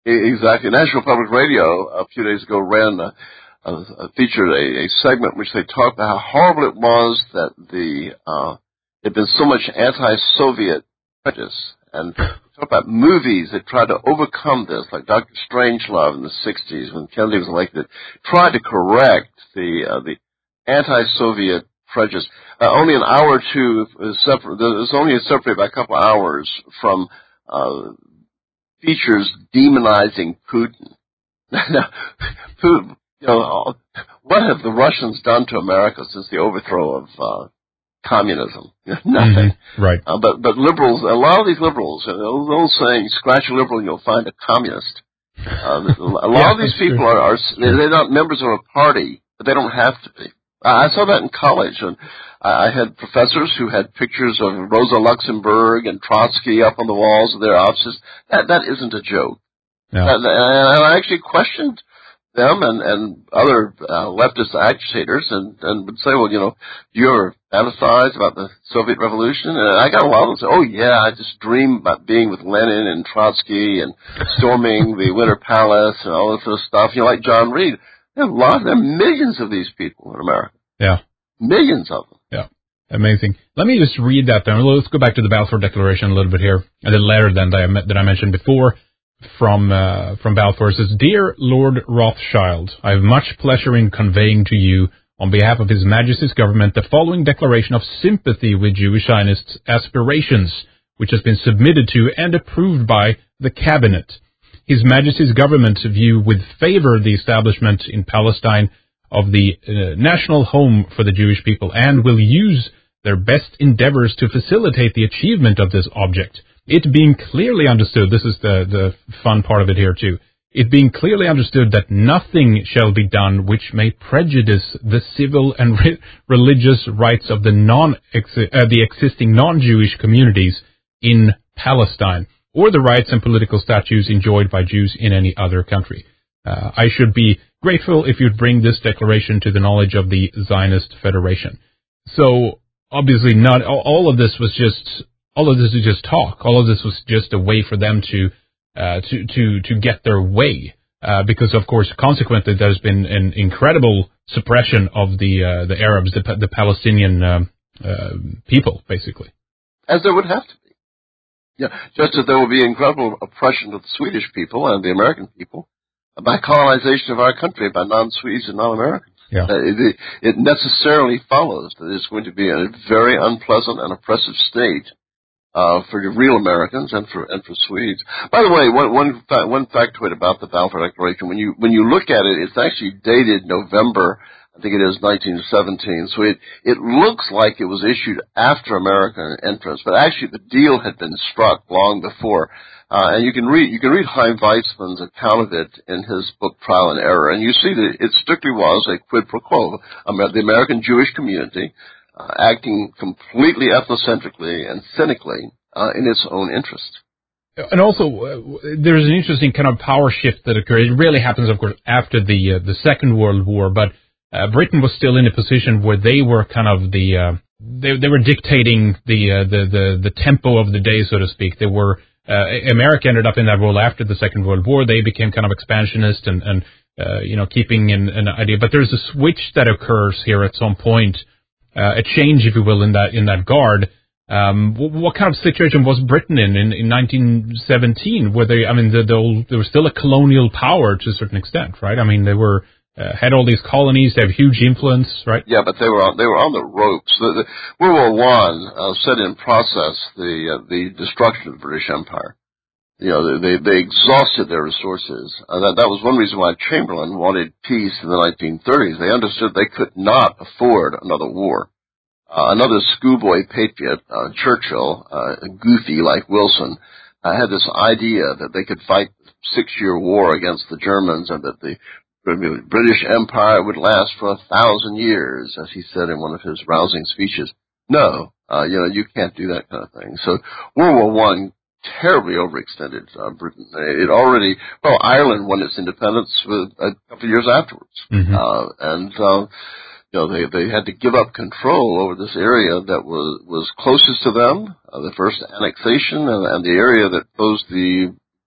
Exactly. National Public Radio a few days ago ran a, a, featured a, a segment in which they talked about how horrible it was that the uh, there'd been so much anti-Soviet prejudice, and talk about movies that tried to overcome this, like Doctor Strangelove in the sixties when Kennedy was elected, tried to correct the uh, the anti-Soviet prejudice. Uh, only an hour or two is separate. There's only separated by a couple of hours from uh, features demonizing Putin. Now, Putin, you know, what have the Russians done to America since the overthrow of uh, communism? Nothing. Mm-hmm. Right. Uh, but but liberals, a lot of these liberals, uh, those old saying, "Scratch a liberal, you'll find a communist." Uh, a lot yeah, of these people are, are they're not members of a party, but they don't have to be. I saw that in college, and I had professors who had pictures of Rosa Luxemburg and Trotsky up on the walls of their offices. That that isn't a joke. No. And, and I actually questioned them and, and other uh, leftist agitators, and, and would say, well, you know, you're fantasized about the Soviet Revolution? And I got a lot of them say, oh, yeah, I just dream about being with Lenin and Trotsky and storming the Winter Palace and all this sort of stuff. You know, like John Reed. There are a lot, there are millions of these people in America. Yeah. Millions of them. Yeah. Amazing. Let me just read that then. Let's go back to the Balfour Declaration a little bit here. And the letter then that I, that I mentioned before from, uh, from Balfour. It says, Dear Lord Rothschild, I have much pleasure in conveying to you on behalf of His Majesty's government the following declaration of sympathy with Jewish Zionists' aspirations, which has been submitted to and approved by the Cabinet. His Majesty's government view with favor the establishment in Palestine of the uh, national home for the Jewish people and will use their best endeavors to facilitate the achievement of this object. It being clearly understood, this is the, the fun part of it here too, it being clearly understood that nothing shall be done which may prejudice the civil and re- religious rights of the non uh, the existing non-Jewish communities in Palestine, or the rights and political statuses enjoyed by Jews in any other country. Uh, I should be grateful if you'd bring this declaration to the knowledge of the Zionist Federation. So, obviously, not all of this was just all of this was just talk. All of this was just a way for them to uh, to to to get their way, uh, because of course, consequently, there's been an incredible suppression of the uh, the Arabs, the, the Palestinian um, uh, people, basically. As there would have to. Yeah, just as there will be incredible oppression of the Swedish people and the American people by colonization of our country by non-Swedes and non-Americans. Yeah. Uh, it, it necessarily follows that it's going to be a very unpleasant and oppressive state uh, for real Americans and for and for Swedes. By the way, one one, fa- one factoid about the Balfour Declaration: when you when you look at it, it's actually dated November. I think it is nineteen seventeen. So it, it looks like it was issued after American entrance, but actually the deal had been struck long before. Uh, and you can read, you can read Chaim Weizmann's account of it in his book Trial and Error, and you see that it strictly was a quid pro quo. The American Jewish community, uh, acting completely ethnocentrically and cynically, uh, in its own interest. And also, uh, there's an interesting kind of power shift that occurred. It really happens, of course, after the, uh, the Second World War, but Uh, Britain was still in a position where they were kind of the uh, they they were dictating the, uh, the the the tempo of the day, so to speak. They were uh, America ended up in that role after the Second World War. They became kind of expansionist and and uh, you know keeping an, an idea. But there's a switch that occurs here at some point, uh, a change, if you will, in that in that guard. Um, what, what kind of situation was Britain in in, in nineteen seventeen? Where they, I mean, the, the old, there was still a colonial power to a certain extent, right? I mean, they were. Uh, had all these colonies, they have huge influence, right? Yeah, but they were on, they were on the ropes. The, the, World War One uh, set in process the uh, the destruction of the British Empire. You know, they they exhausted their resources. Uh, that that was one reason why Chamberlain wanted peace in the nineteen thirties. They understood they could not afford another war. Uh, another schoolboy patriot, uh, Churchill, uh, goofy like Wilson, uh, had this idea that they could fight the six-year war against the Germans and that the British Empire would last for a thousand years, as he said in one of his rousing speeches. No, uh, you know, you can't do that kind of thing. So World War One terribly overextended uh, Britain. It already, well, Ireland won its independence with a couple of years afterwards, mm-hmm. uh, and uh, you know they they had to give up control over this area that was was closest to them, uh, the first annexation, and, and the area that posed the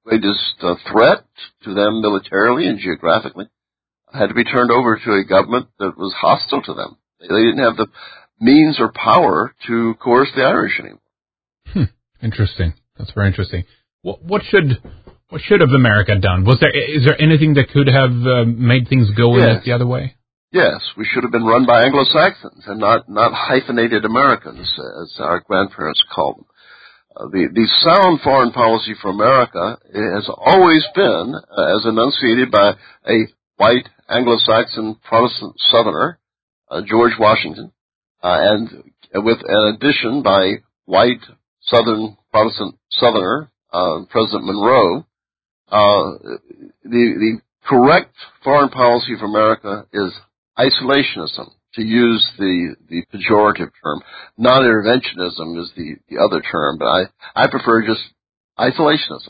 greatest uh, threat to them militarily and geographically had to be turned over to a government that was hostile to them. They didn't have the means or power to coerce the Irish anymore. Hmm. Interesting. That's very interesting. What, what should what should have America done? Was there is there anything that could have uh, made things go yes. in the other way? Yes, we should have been run by Anglo-Saxons and not not hyphenated Americans, as our grandparents called them. Uh, the, the sound foreign policy for America has always been, uh, as enunciated by a white Anglo-Saxon Protestant Southerner, uh, George Washington, uh, and with an addition by white Southern Protestant Southerner, uh, President Monroe. Uh, the, the correct foreign policy for America is isolationism, to use the, the pejorative term. Non-interventionism is the, the other term, but I, I prefer just isolationism.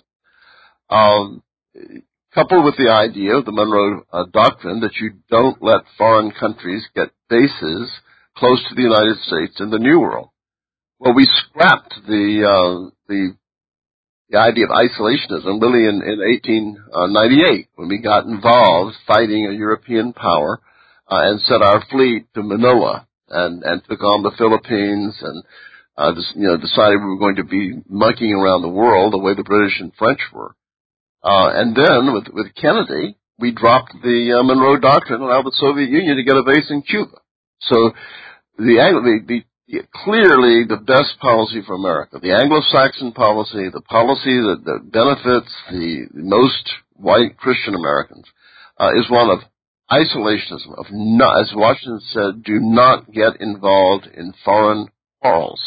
Um, coupled with the idea of the Monroe uh, Doctrine that you don't let foreign countries get bases close to the United States in the New World. Well, we scrapped the, uh, the, the idea of isolationism really in, in eighteen ninety-eight when we got involved fighting a European power Uh, and sent our fleet to Manila and, and took on the Philippines and, uh, just, you know, decided we were going to be monkeying around the world the way the British and French were. Uh, and then with, with Kennedy, we dropped the uh, Monroe Doctrine and allowed the Soviet Union to get a base in Cuba. So the, the, the, the clearly the best policy for America, the Anglo-Saxon policy, the policy that, that benefits the, the most white Christian Americans, uh, is one of isolationism, of not, as Washington said, do not get involved in foreign quarrels.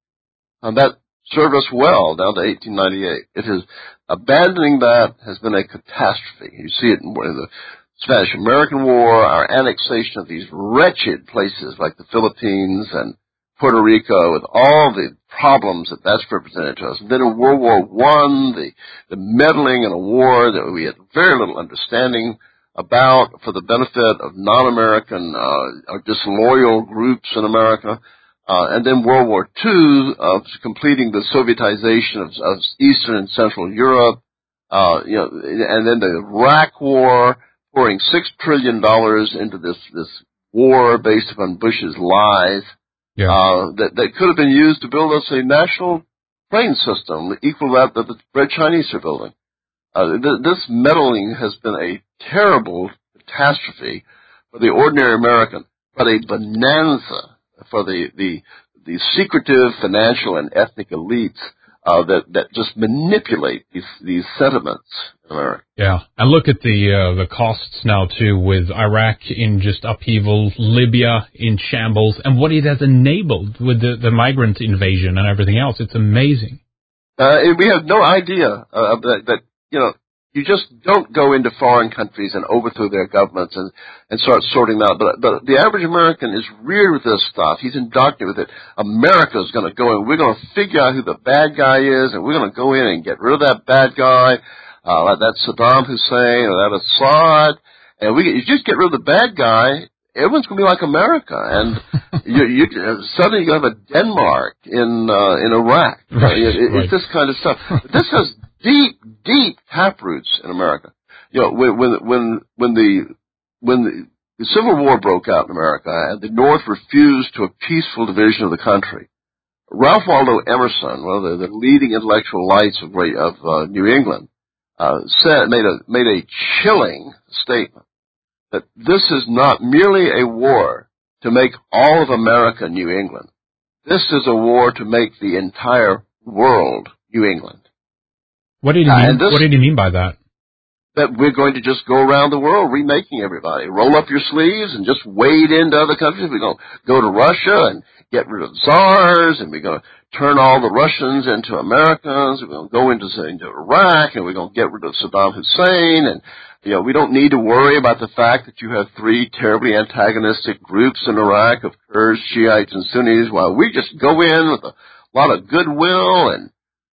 And that served us well down to eighteen ninety-eight. It is, abandoning that has been a catastrophe. You see it in the Spanish-American War, our annexation of these wretched places like the Philippines and Puerto Rico, with all the problems that that's represented to us. And then in World War One, the, the meddling in a war that we had very little understanding about for the benefit of non-American uh, or disloyal groups in America. Uh, and then World War Two, uh, completing the Sovietization of, of Eastern and Central Europe. Uh, you know, and then the Iraq War, pouring six trillion dollars into this, this war based upon Bush's lies. Yeah. Uh, that, that could have been used to build us a national train system equal to that that the Red Chinese are building. Uh, th- this meddling has been a terrible catastrophe for the ordinary American, but a bonanza for the, the, the secretive financial and ethnic elites uh, that, that just manipulate these, these sentiments in America. Yeah, and look at the uh, the costs now, too, with Iraq in just upheaval, Libya in shambles, and what it has enabled with the, the migrant invasion and everything else. It's amazing. Uh, and we have no idea uh, that, that you know, you just don't go into foreign countries and overthrow their governments and, and start sorting them out. But, but the average American is reared with this stuff. He's indoctrinated with it. America's going to go in. We're going to figure out who the bad guy is, and we're going to go in and get rid of that bad guy, uh, like that Saddam Hussein or that Assad. And we, you just get rid of the bad guy, everyone's going to be like America. And you, you, suddenly you're going to have a Denmark in, uh, in Iraq. Right, it, it, right. It's this kind of stuff. This has deep, deep taproots in America. You know, when, when, when, when the, when the, the Civil War broke out in America and the North refused to a peaceful division of the country, Ralph Waldo Emerson, one of the, the leading intellectual lights of, of uh, New England, uh, said, made a, made a chilling statement that this is not merely a war to make all of America New England. This is a war to make the entire world New England. What did he Uh, mean? and this- What did he mean by that? That we're going to just go around the world remaking everybody. Roll up your sleeves and just wade into other countries. We're going to go to Russia and get rid of czars, and we're going to turn all the Russians into Americans. We're going to go into, say, into Iraq, and we're going to get rid of Saddam Hussein. And, you know, we don't need to worry about the fact that you have three terribly antagonistic groups in Iraq of Kurds, Shiites, and Sunnis, while we just go in with a lot of goodwill and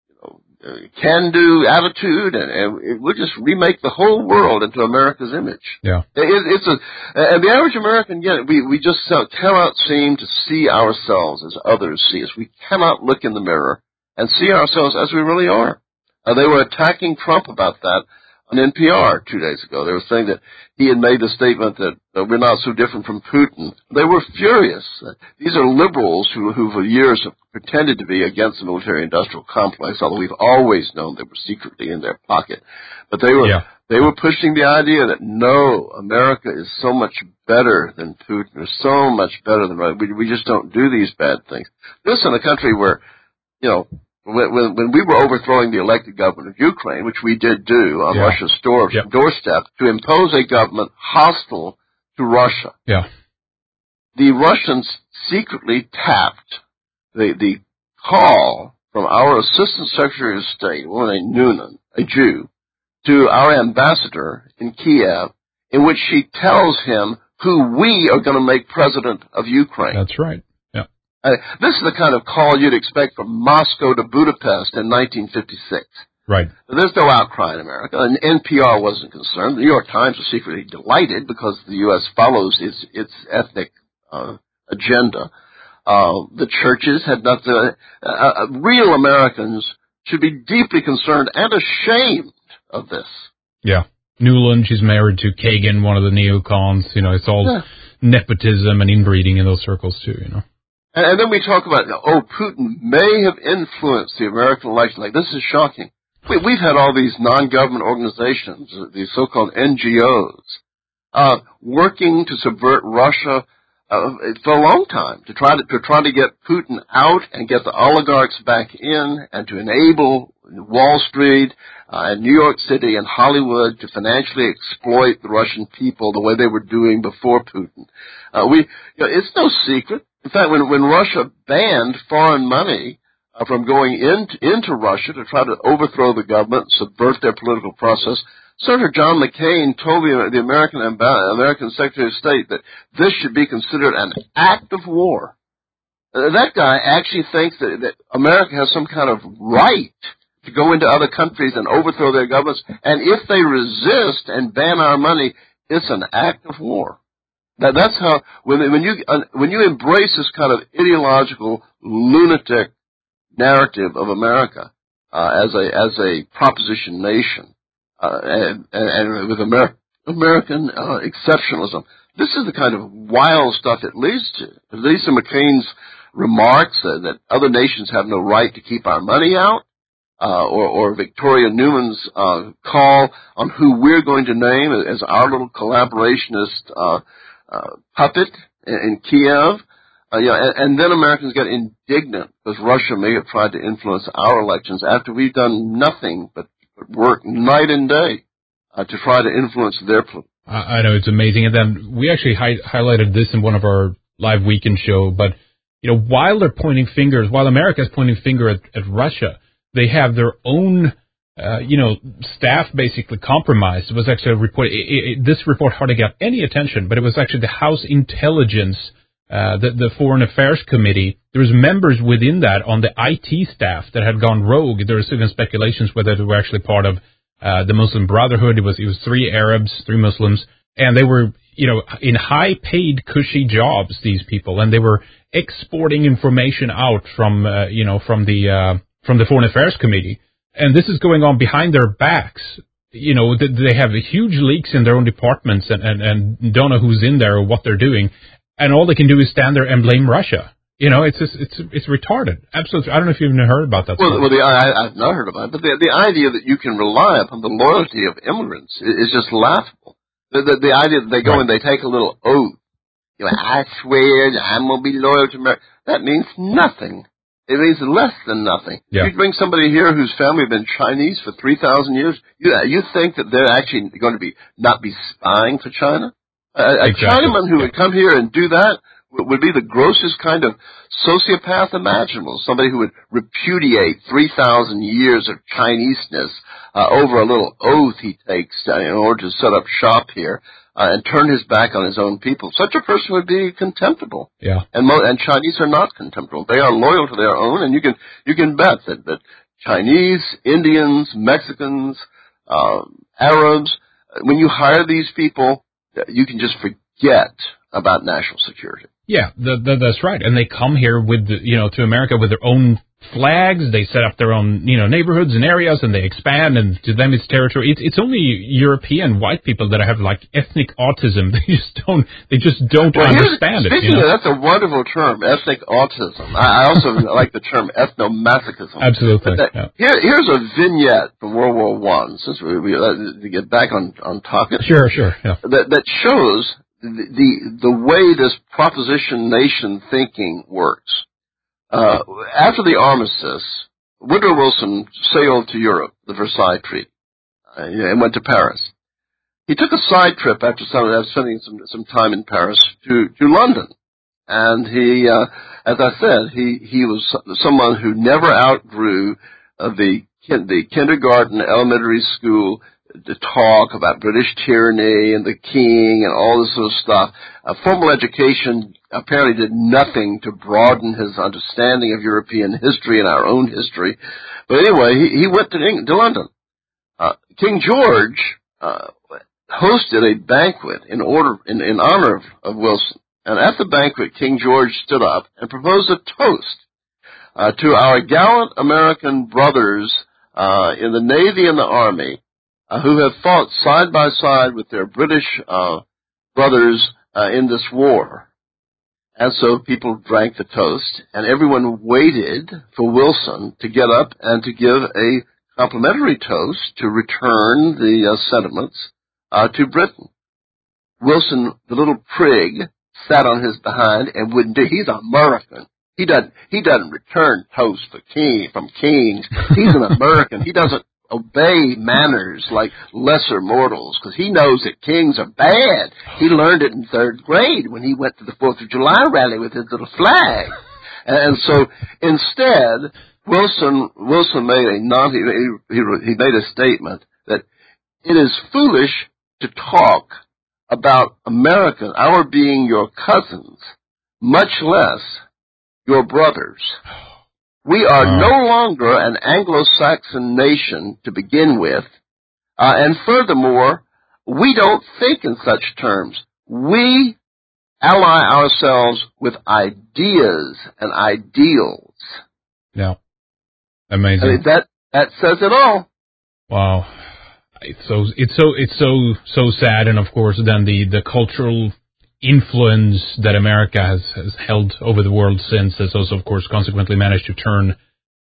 Uh, can-do attitude, and, and we'll just remake the whole world into America's image. Yeah, it, it's a, and the average American, again, we we just cannot seem to see ourselves as others see us. We cannot look in the mirror and see ourselves as we really are. Uh, they were attacking Trump about that on N P R two days ago. They were saying that he had made the statement that uh, we're not so different from Putin. They were furious. Uh, these are liberals who, who for years have pretended to be against the military-industrial complex, although we've always known they were secretly in their pocket. But they were yeah. they were pushing the idea that, no, America is so much better than Putin, or so much better than Russia. We, we just don't do these bad things. This in a country where, you know, When, when, when we were overthrowing the elected government of Ukraine, which we did do on yeah. Russia's door, yep. doorstep, to impose a government hostile to Russia, yeah. the Russians secretly tapped the, the call from our Assistant Secretary of State, a woman named Noonan, a Jew, to our ambassador in Kiev, in which she tells him who we are going to make president of Ukraine. That's right. Uh, this is the kind of call you'd expect from Moscow to Budapest in nineteen fifty-six. Right. There's no outcry in America, and N P R wasn't concerned. The New York Times was secretly delighted because the U S follows its its ethnic uh, agenda. Uh, the churches had not the uh, uh, real Americans should be deeply concerned and ashamed of this. Yeah. Nuland, she's married to Kagan, one of the neocons. You know, it's all yeah. nepotism and inbreeding in those circles too, you know. And then we talk about, oh, Putin may have influenced the American election. Like, this is shocking. We, we've had all these non-government organizations, these so-called N G Os, uh, working to subvert Russia uh, for a long time, to try to, to try to get Putin out and get the oligarchs back in, and to enable Wall Street uh, and New York City and Hollywood to financially exploit the Russian people the way they were doing before Putin. Uh, we, you know, it's no secret. In fact, when, when Russia banned foreign money uh, from going into, into Russia to try to overthrow the government, subvert their political process, Senator John McCain told the, the American American Secretary of State that this should be considered an act of war. Uh, that guy actually thinks that, that America has some kind of right to go into other countries and overthrow their governments, and if they resist and ban our money, it's an act of war. That, that's how, when, when you, uh, when you embrace this kind of ideological, lunatic narrative of America, uh, as a, as a proposition nation, uh, and, and, and with Amer- American, uh, exceptionalism, this is the kind of wild stuff it leads to. It leads to McCain's remarks uh, that other nations have no right to keep our money out, uh, or, or Victoria Newman's, uh, call on who we're going to name as our little collaborationist, uh, Uh, puppet in, in Kiev, uh, you know, and, and then Americans get indignant because Russia may have tried to influence our elections after we've done nothing but work night and day uh, to try to influence their politics. I, I know, it's amazing. And then we actually hi- highlighted this in one of our live weekend show, but, you know, while they're pointing fingers, while America is pointing finger at, at Russia, they have their own Uh, you know, staff basically compromised. It was actually a report. It, it, this report hardly got any attention, but it was actually the House Intelligence, uh, the, the Foreign Affairs Committee. There was members within that on the I T staff that had gone rogue. There was even speculations whether they were actually part of uh, the Muslim Brotherhood. It was it was three Arabs, three Muslims, and they were, you know, in high-paid, cushy jobs. These people, and they were exporting information out from, uh, you know, from the uh, from the Foreign Affairs Committee. And this is going on behind their backs. You know, they have huge leaks in their own departments and, and, and don't know who's in there or what they're doing. And all they can do is stand there and blame Russia. You know, it's just, it's it's retarded. Absolutely. I don't know if you've heard about that. Well, well the, I, I've not heard about it. But the, the idea that you can rely upon the loyalty of immigrants is, is just laughable. The, the, the idea that they go right. and they take a little oath. You know, I swear I'm going to be loyal to America. That means nothing. It means less than nothing. Yeah. You bring somebody here whose family have been Chinese for three thousand years, you, you think that they're actually going to be not be spying for China? A, exactly. a Chinaman who yeah. would come here and do that would be the grossest kind of sociopath imaginable, somebody who would repudiate three thousand years of Chineseness uh, over a little oath he takes uh, in order to set up shop here. Uh, and turn his back on his own people. Such a person would be contemptible. Yeah. And mo- and Chinese are not contemptible. They are loyal to their own, and you can you can bet that, that Chinese, Indians, Mexicans, uh, Arabs, when you hire these people, you can just forget about national security. Yeah, the, the, that's right. And they come here with, the, you know, to America with their own flags. They set up their own, you know, neighborhoods and areas, and they expand. And to them, it's territory. It's, it's only European white people that have like ethnic autism. They just don't. They just don't well, understand it. Speaking you know? of, that's a wonderful term, ethnic autism. I, I also like the term ethnomasochism. Absolutely. That, yeah. here, here's a vignette from World War One. Since we, we uh, to get back on on topic. Sure, sure. Yeah. That that shows the the, the way this proposition nation thinking works. Uh, after the armistice, Woodrow Wilson sailed to Europe, the Versailles Treaty, uh, and went to Paris. He took a side trip after some, spending some, some time in Paris to, to London. And he, uh, as I said, he, he was someone who never outgrew uh, the, the kindergarten, elementary school, to talk about British tyranny and the king and all this sort of stuff. Uh, formal education apparently did nothing to broaden his understanding of European history and our own history. But anyway, he, he went to, England, to London. Uh, King George uh, hosted a banquet in order in, in honor of, of Wilson. And at the banquet, King George stood up and proposed a toast uh, to our gallant American brothers uh, in the Navy and the Army, Uh, who have fought side by side with their British uh, brothers uh, in this war. And so people drank the toast, and everyone waited for Wilson to get up and to give a complimentary toast to return the uh, sentiments uh, to Britain. Wilson, the little prig, sat on his behind and wouldn't do. He's American. He doesn't. He doesn't return toast for king from kings. He's an American. He doesn't obey manners like lesser mortals, because he knows that kings are bad. He learned it in third grade when he went to the Fourth of July rally with his little flag. And so instead, Wilson Wilson made a non he, he, he made a statement that it is foolish to talk about Americans, our being your cousins, much less your brothers. We are uh, no longer an Anglo-Saxon nation to begin with, uh, and furthermore, we don't think in such terms. We ally ourselves with ideas and ideals. Yeah, amazing. I mean, that that says it all. Wow, it's so it's so it's so so sad, and of course, then the the cultural influence that America has, has held over the world since has also, of course, consequently managed to turn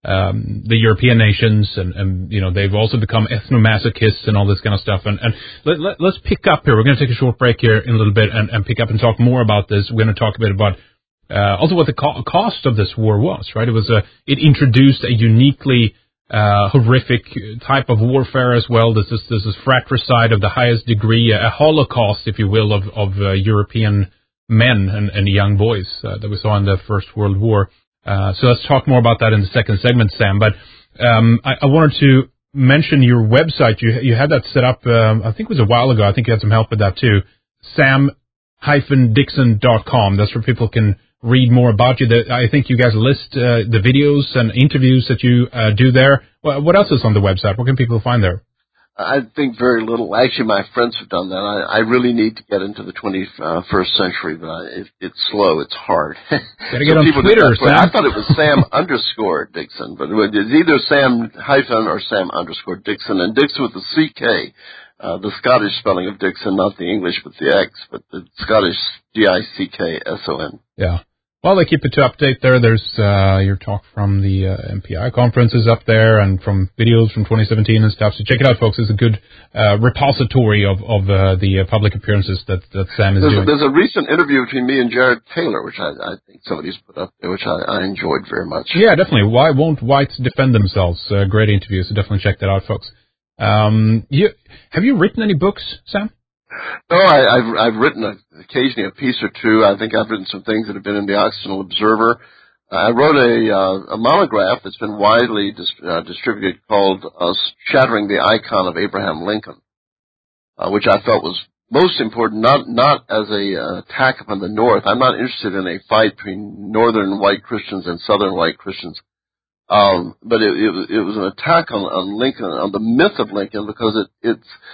um, the European nations, and, and you know they've also become ethnomasochists and all this kind of stuff. And, and let, let, let's pick up here. We're going to take a short break here in a little bit and, and pick up and talk more about this. We're going to talk a bit about uh, also what the co- cost of this war was. Right? It was a it introduced a uniquely uh, horrific type of warfare as well. This is this is fratricide of the highest degree, a holocaust, if you will, of of uh, European men and, and young boys uh, that we saw in the First World War. Uh, so let's talk more about that in the second segment, Sam. But um, I, I wanted to mention your website. You you had that set up, um, I think it was a while ago. I think you had some help with that too. sam dash dixon dot com. That's where people can read more about you. The, I think you guys list uh, the videos and interviews that you uh, do there. Well, what else is on the website? What can people find there? I think very little. Actually, my friends have done that. I, I really need to get into the twenty-first century, but I, it, it's slow. It's hard. Gotta get on Twitter, Sam. I thought it was Sam underscore Dixon, but it's either Sam hyphen or Sam underscore Dixon, and Dixon with the C K. Uh, the Scottish spelling of Dixon, not the English with the X, but the Scottish D I C K S O N. Yeah. Well, they keep it to update there. There's uh, your talk from the uh, M P I conferences up there, and from videos from twenty seventeen and stuff. So check it out, folks. It's a good uh, repository of, of uh, the uh, public appearances that, that Sam is there's doing. A, there's a recent interview between me and Jared Taylor, which I, I think somebody's put up there, which I, I enjoyed very much. Yeah, definitely. Why won't whites defend themselves? Uh, great interview. So definitely check that out, folks. Um, you, have you written any books, Sam? No, I, I've I've written a, occasionally a piece or two. I think I've written some things that have been in the Occidental Observer. Uh, I wrote a uh, a monograph that's been widely dis- uh, distributed called uh, "Shattering the Icon of Abraham Lincoln," uh, which I felt was most important, not not as a uh, attack upon the North. I'm not interested in a fight between Northern white Christians and Southern white Christians, um, but it, it, it was an attack on, on Lincoln, on the myth of Lincoln, because it it's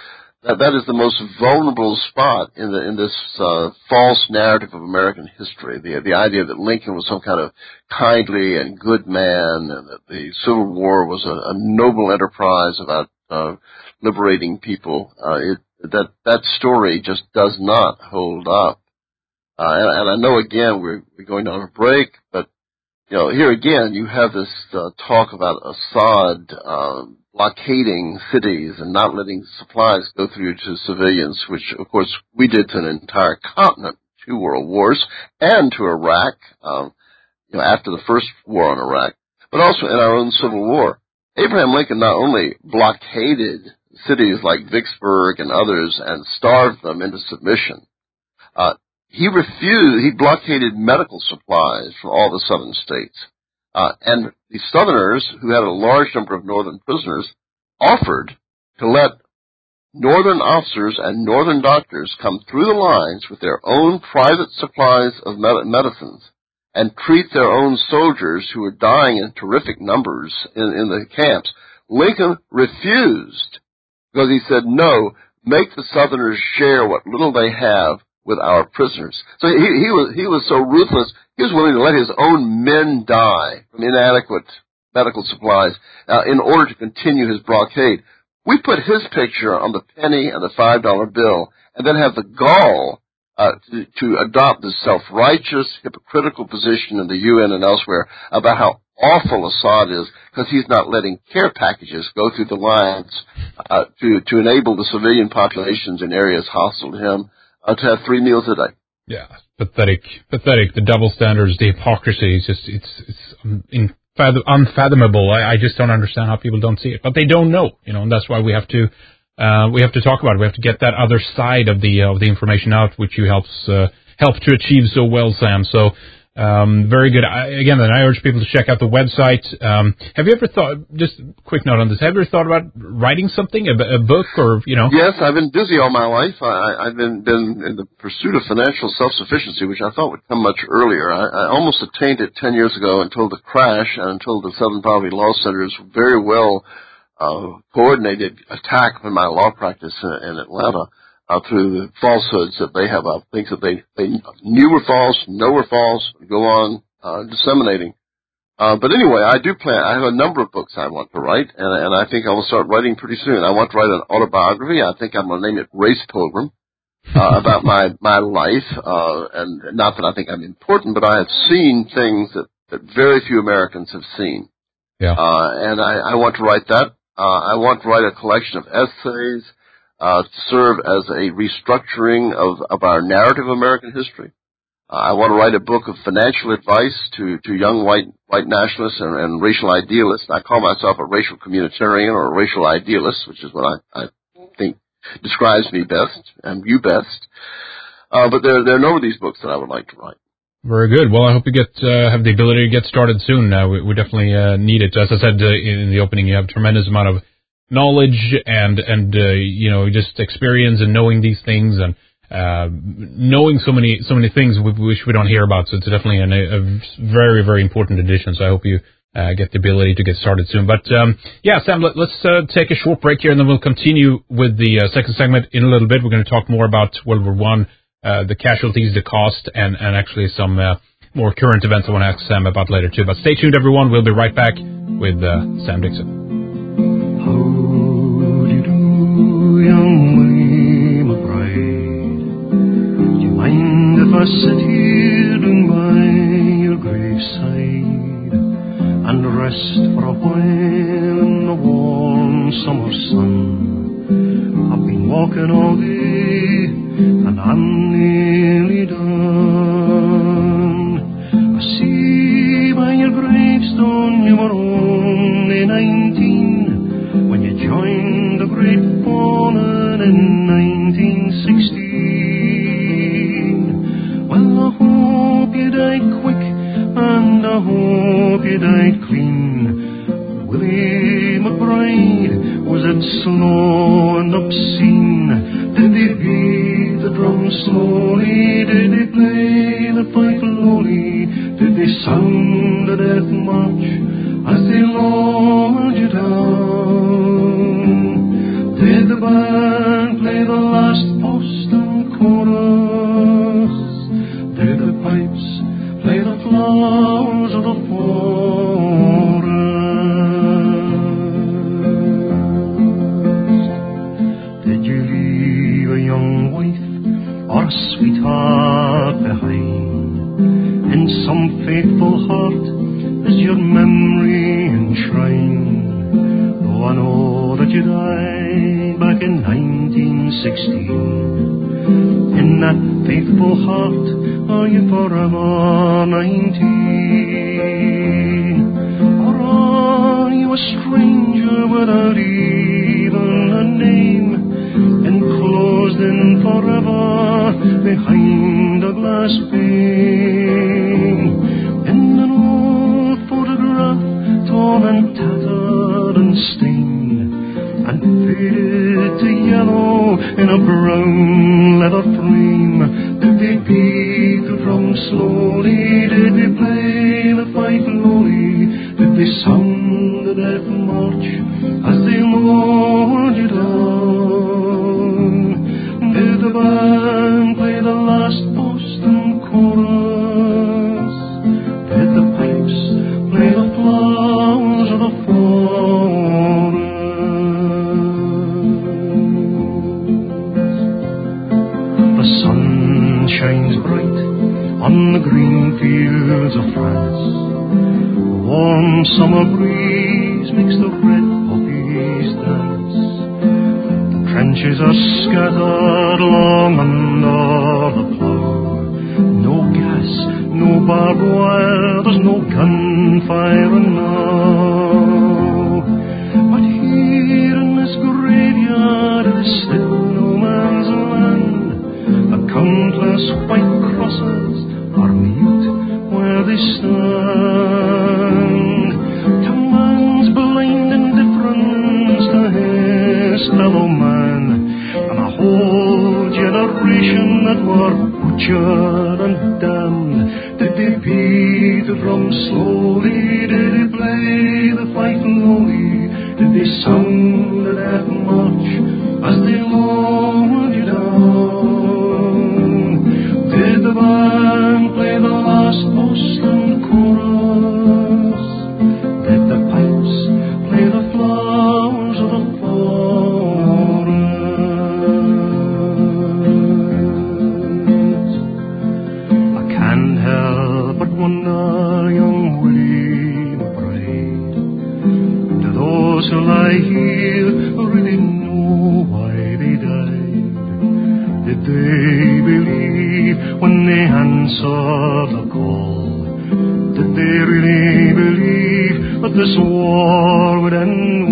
That that is the most vulnerable spot in the in this uh, false narrative of American history. The the idea that Lincoln was some kind of kindly and good man, and that the Civil War was a, a noble enterprise about uh, liberating people. Uh, it, that that story just does not hold up. Uh, and, and I know again we're, we're going on a break, but you know here again you have this uh, talk about Assad Uh, blockading cities and not letting supplies go through to civilians, which, of course, we did to an entire continent, two world wars, and to Iraq, um, you know, after the first war on Iraq, but also in our own Civil War. Abraham Lincoln not only blockaded cities like Vicksburg and others and starved them into submission, uh, he refused, he blockaded medical supplies from all the southern states. Uh, and the Southerners, who had a large number of Northern prisoners, offered to let Northern officers and Northern doctors come through the lines with their own private supplies of med- medicines and treat their own soldiers who were dying in terrific numbers in, in the camps. Lincoln refused because he said, no, make the Southerners share what little they have with our prisoners. So he, he was he was so ruthless, he was willing to let his own men die from inadequate medical supplies uh, in order to continue his blockade. We put his picture on the penny and the five dollar bill and then have the gall uh, to, to adopt this self-righteous, hypocritical position in the U N and elsewhere about how awful Assad is because he's not letting care packages go through the lines uh, to, to enable the civilian populations in areas hostile to him Uh, to have three meals a day. Yeah, pathetic, pathetic. The double standards, the hypocrisy is just, it's, it's unfathom- unfathomable. I, I just don't understand how people don't see it, but they don't know, you know, and that's why we have to, uh, we have to talk about it. We have to get that other side of the, uh, of the information out, which you helps, uh, help to achieve so well, Sam. So, Um, very good. I, again, then I urge people to check out the website. Um, have you ever thought, just a quick note on this, have you ever thought about writing something, a, a book or, you know? Yes, I've been busy all my life. I, I've been, been in the pursuit of financial self-sufficiency, which I thought would come much earlier. I, I almost attained it ten years ago until the crash and until the Southern Poverty Law Center's very well uh, coordinated attack on my law practice in, in Atlanta. Uh, through the falsehoods that they have, uh, things that they, they knew were false, know were false, go on uh, disseminating. Uh, but anyway, I do plan. I have a number of books I want to write, and, and I think I will start writing pretty soon. I want to write an autobiography. I think I'm going to name it Race Pilgrim, uh, about my my life. Uh, and not that I think I'm important, but I have seen things that, that very few Americans have seen. Yeah. Uh, and I, I want to write that. Uh, I want to write a collection of essays. Uh, to serve as a restructuring of, of our narrative of American history. Uh, I want to write a book of financial advice to, to young white white nationalists and, and racial idealists. I call myself a racial communitarian or a racial idealist, which is what I, I think describes me best and you best. Uh, but there, there are no of these books that I would like to write. Very good. Well, I hope you get uh, have the ability to get started soon. Uh, we, we definitely uh, need it. As I said uh, in the opening, you have a tremendous amount of knowledge and and uh, you know, just experience and knowing these things and uh, knowing so many so many things we, which we don't hear about. So it's definitely an, a very very important addition. So I hope you uh, get the ability to get started soon. But um, yeah, Sam, let, let's uh, take a short break here, and then we'll continue with the uh, second segment in a little bit. We're going to talk more about World War One, uh, the casualties, the cost, and and actually some uh, more current events I want to ask Sam about later too. But stay tuned, everyone. We'll be right back with uh, Sam Dixon. If I sit here by your graveside and rest for a while in the warm summer sun, I've been walking all day and I'm nearly done. I see by your gravestone you were only nineteen when you joined the great fallen in nineteen sixteen. Well, I hope you died quick, and I hope you died clean. Willie McBride, was it slow and obscene? Did they beat the drum slowly? Did they play the pipe lowly? Did they sound the death march as they lowered you down? Did the band play young wife or a sweetheart behind. In some faithful heart is your memory enshrined. Though I know that you died back in nineteen sixteen, in that faithful heart are you forever nineteen? Or are you a stranger without even a name, enclosed in forever behind a glass pane? In an old photograph, torn and tattered and stained, and faded to yellow in a brown leather frame, did they beat the drum slowly? Did they play the fife lowly? Did they sound the death march as they lowered you down? Did the band play the last post and chorus? Did the pipes play the flowers of the forest? The sun shines bright on the green fields of France. The warm summer breeze makes the red poppies dance. The trenches are scattered long under the plough. No gas, no barbed wire, there's no gunfire now. But here in this graveyard it is still no man's land. The countless white crosses are mute where they stand. To man's blind indifference to his fellow man, and a whole generation that were butchered and damned. Did they beat the drum slowly? Did they play the fife lowly? Did they sound the death march as they lowered you down? Did the band play the last post and chorus? Did the pipes play the flowers of the forest? I can't help but wonder, young Willie McBride, do those who lie here really know why they died? Did they believe when they answered the call? Did they really believe that this war would end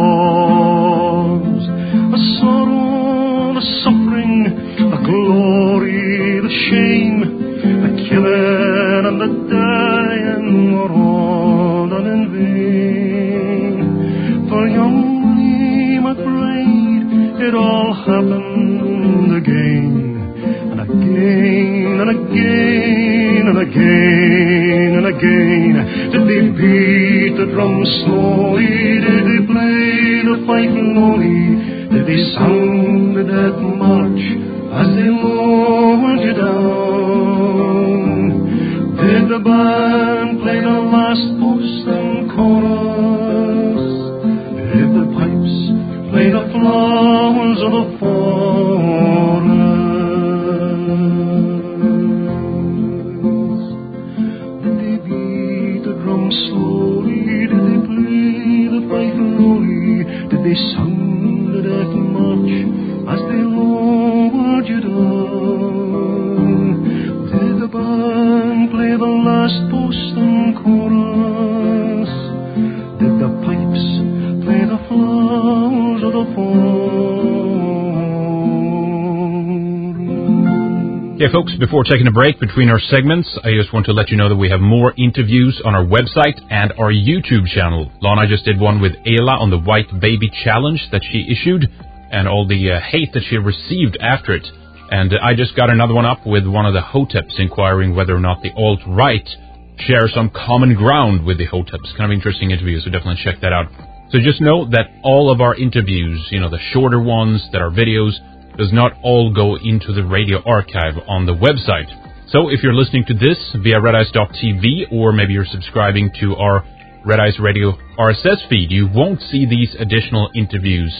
wars? The sorrow, the suffering, the glory, the shame, the killing and the dying were all done in vain. For young Willie McBride it all happened again, and again and again and again and again. Did they beat the drum slowly? Did they play the fife lowly? Did they sound the death march as they lowered you down? Did the band play the last post and chorus? Did the pipes play the flowers of the forest? Did they beat the drum slowly? Did they play the fife lowly? Did they sound the death march as they lowered you down? Did the band play the last post and chorus? Did the pipes play the flowers of the forest? Okay, folks, before taking a break between our segments, I just want to let you know that we have more interviews on our website and our YouTube channel. Lana just did one with Ayla on the White Baby Challenge that she issued and all the uh, hate that she received after it. And uh, I just got another one up with one of the Hoteps inquiring whether or not the alt-right share some common ground with the Hoteps. Kind of interesting interview, so definitely check that out. So just know that all of our interviews, you know, the shorter ones that are videos, does not all go into the radio archive on the website. So if you're listening to this via red ice dot t v or maybe you're subscribing to our Red Ice Radio R S S feed, you won't see these additional interviews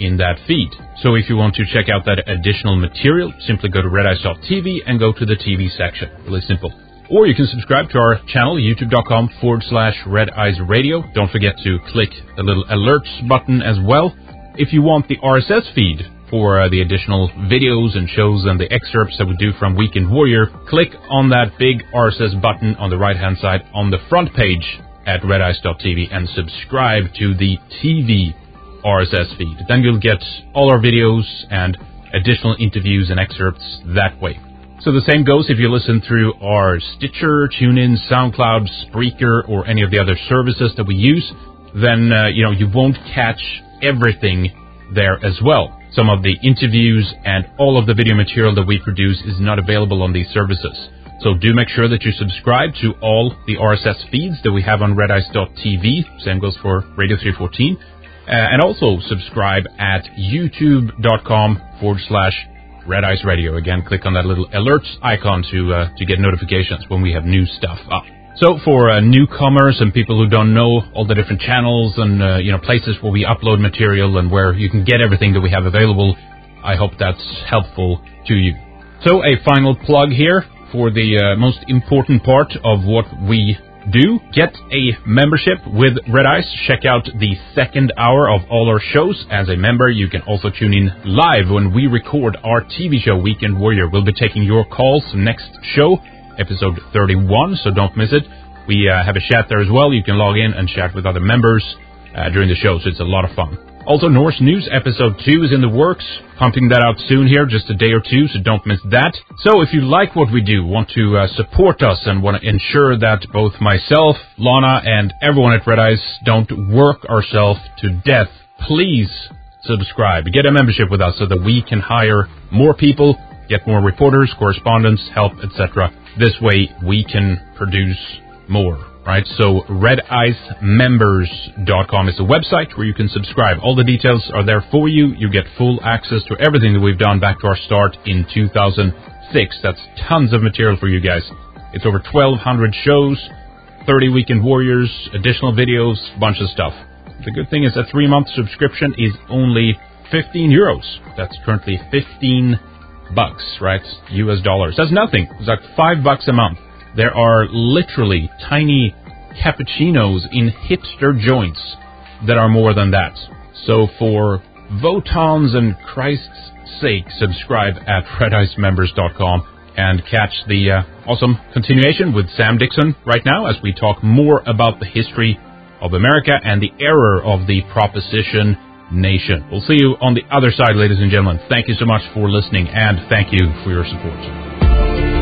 in that feed. So if you want to check out that additional material, simply go to redeyes dot t v and go to the T V section. Really simple. Or you can subscribe to our channel, youtube.com forward slash Red Eyes Radio. Don't forget to click the little alerts button as well. If you want the R S S feed for uh, the additional videos and shows and the excerpts that we do from Weekend Warrior, click on that big R S S button on the right-hand side on the front page at redeyes dot t v and subscribe to the T V R S S feed. Then you'll get all our videos and additional interviews and excerpts that way. So the same goes if you listen through our Stitcher, TuneIn, SoundCloud, Spreaker, or any of the other services that we use, then uh, you know you won't catch everything there as well. Some of the interviews and all of the video material that we produce is not available on these services. So do make sure that you subscribe to all the R S S feeds that we have on redeyes dot t v. Same goes for Radio three fourteen. Uh, and also subscribe at youtube.com forward slash Red Eyes Radio. Again, click on that little alerts icon to uh, to get notifications when we have new stuff up. So for uh, newcomers and people who don't know all the different channels and uh, you know places where we upload material and where you can get everything that we have available, I hope that's helpful to you. So a final plug here for the uh, most important part of what we do. Get a membership with Red Eyes. Check out the second hour of all our shows. As a member, you can also tune in live when we record our T V show, Weekend Warrior. We'll be taking your calls next show, episode thirty-one, so don't miss it. We uh, have a chat there as well. You can log in and chat with other members uh, during the show, so it's a lot of fun. Also, Norse News episode two is in the works. Pumping that out soon here, just a day or two, so don't miss that. So if you like what we do, want to uh, support us and want to ensure that both myself, Lana, and everyone at Red Eyes don't work ourselves to death, please subscribe. Get a membership with us so that we can hire more people, get more reporters, correspondents, help, et cetera. This way we can produce more. Right, so red eyes members dot com is the website where you can subscribe. All the details are there for you. You get full access to everything that we've done back to our start in two thousand six. That's tons of material for you guys. It's over twelve hundred shows, thirty Weekend Warriors, additional videos, bunch of stuff. The good thing is a three-month subscription is only fifteen euros. That's currently fifteen bucks, right? U S dollars. That's nothing. It's like five bucks a month. There are literally tiny cappuccinos in hipster joints that are more than that. So for Voton's and Christ's sake, subscribe at red eyes members dot com and catch the uh, awesome continuation with Sam Dixon right now as we talk more about the history of America and the error of the Proposition Nation. We'll see you on the other side, ladies and gentlemen. Thank you so much for listening, and thank you for your support.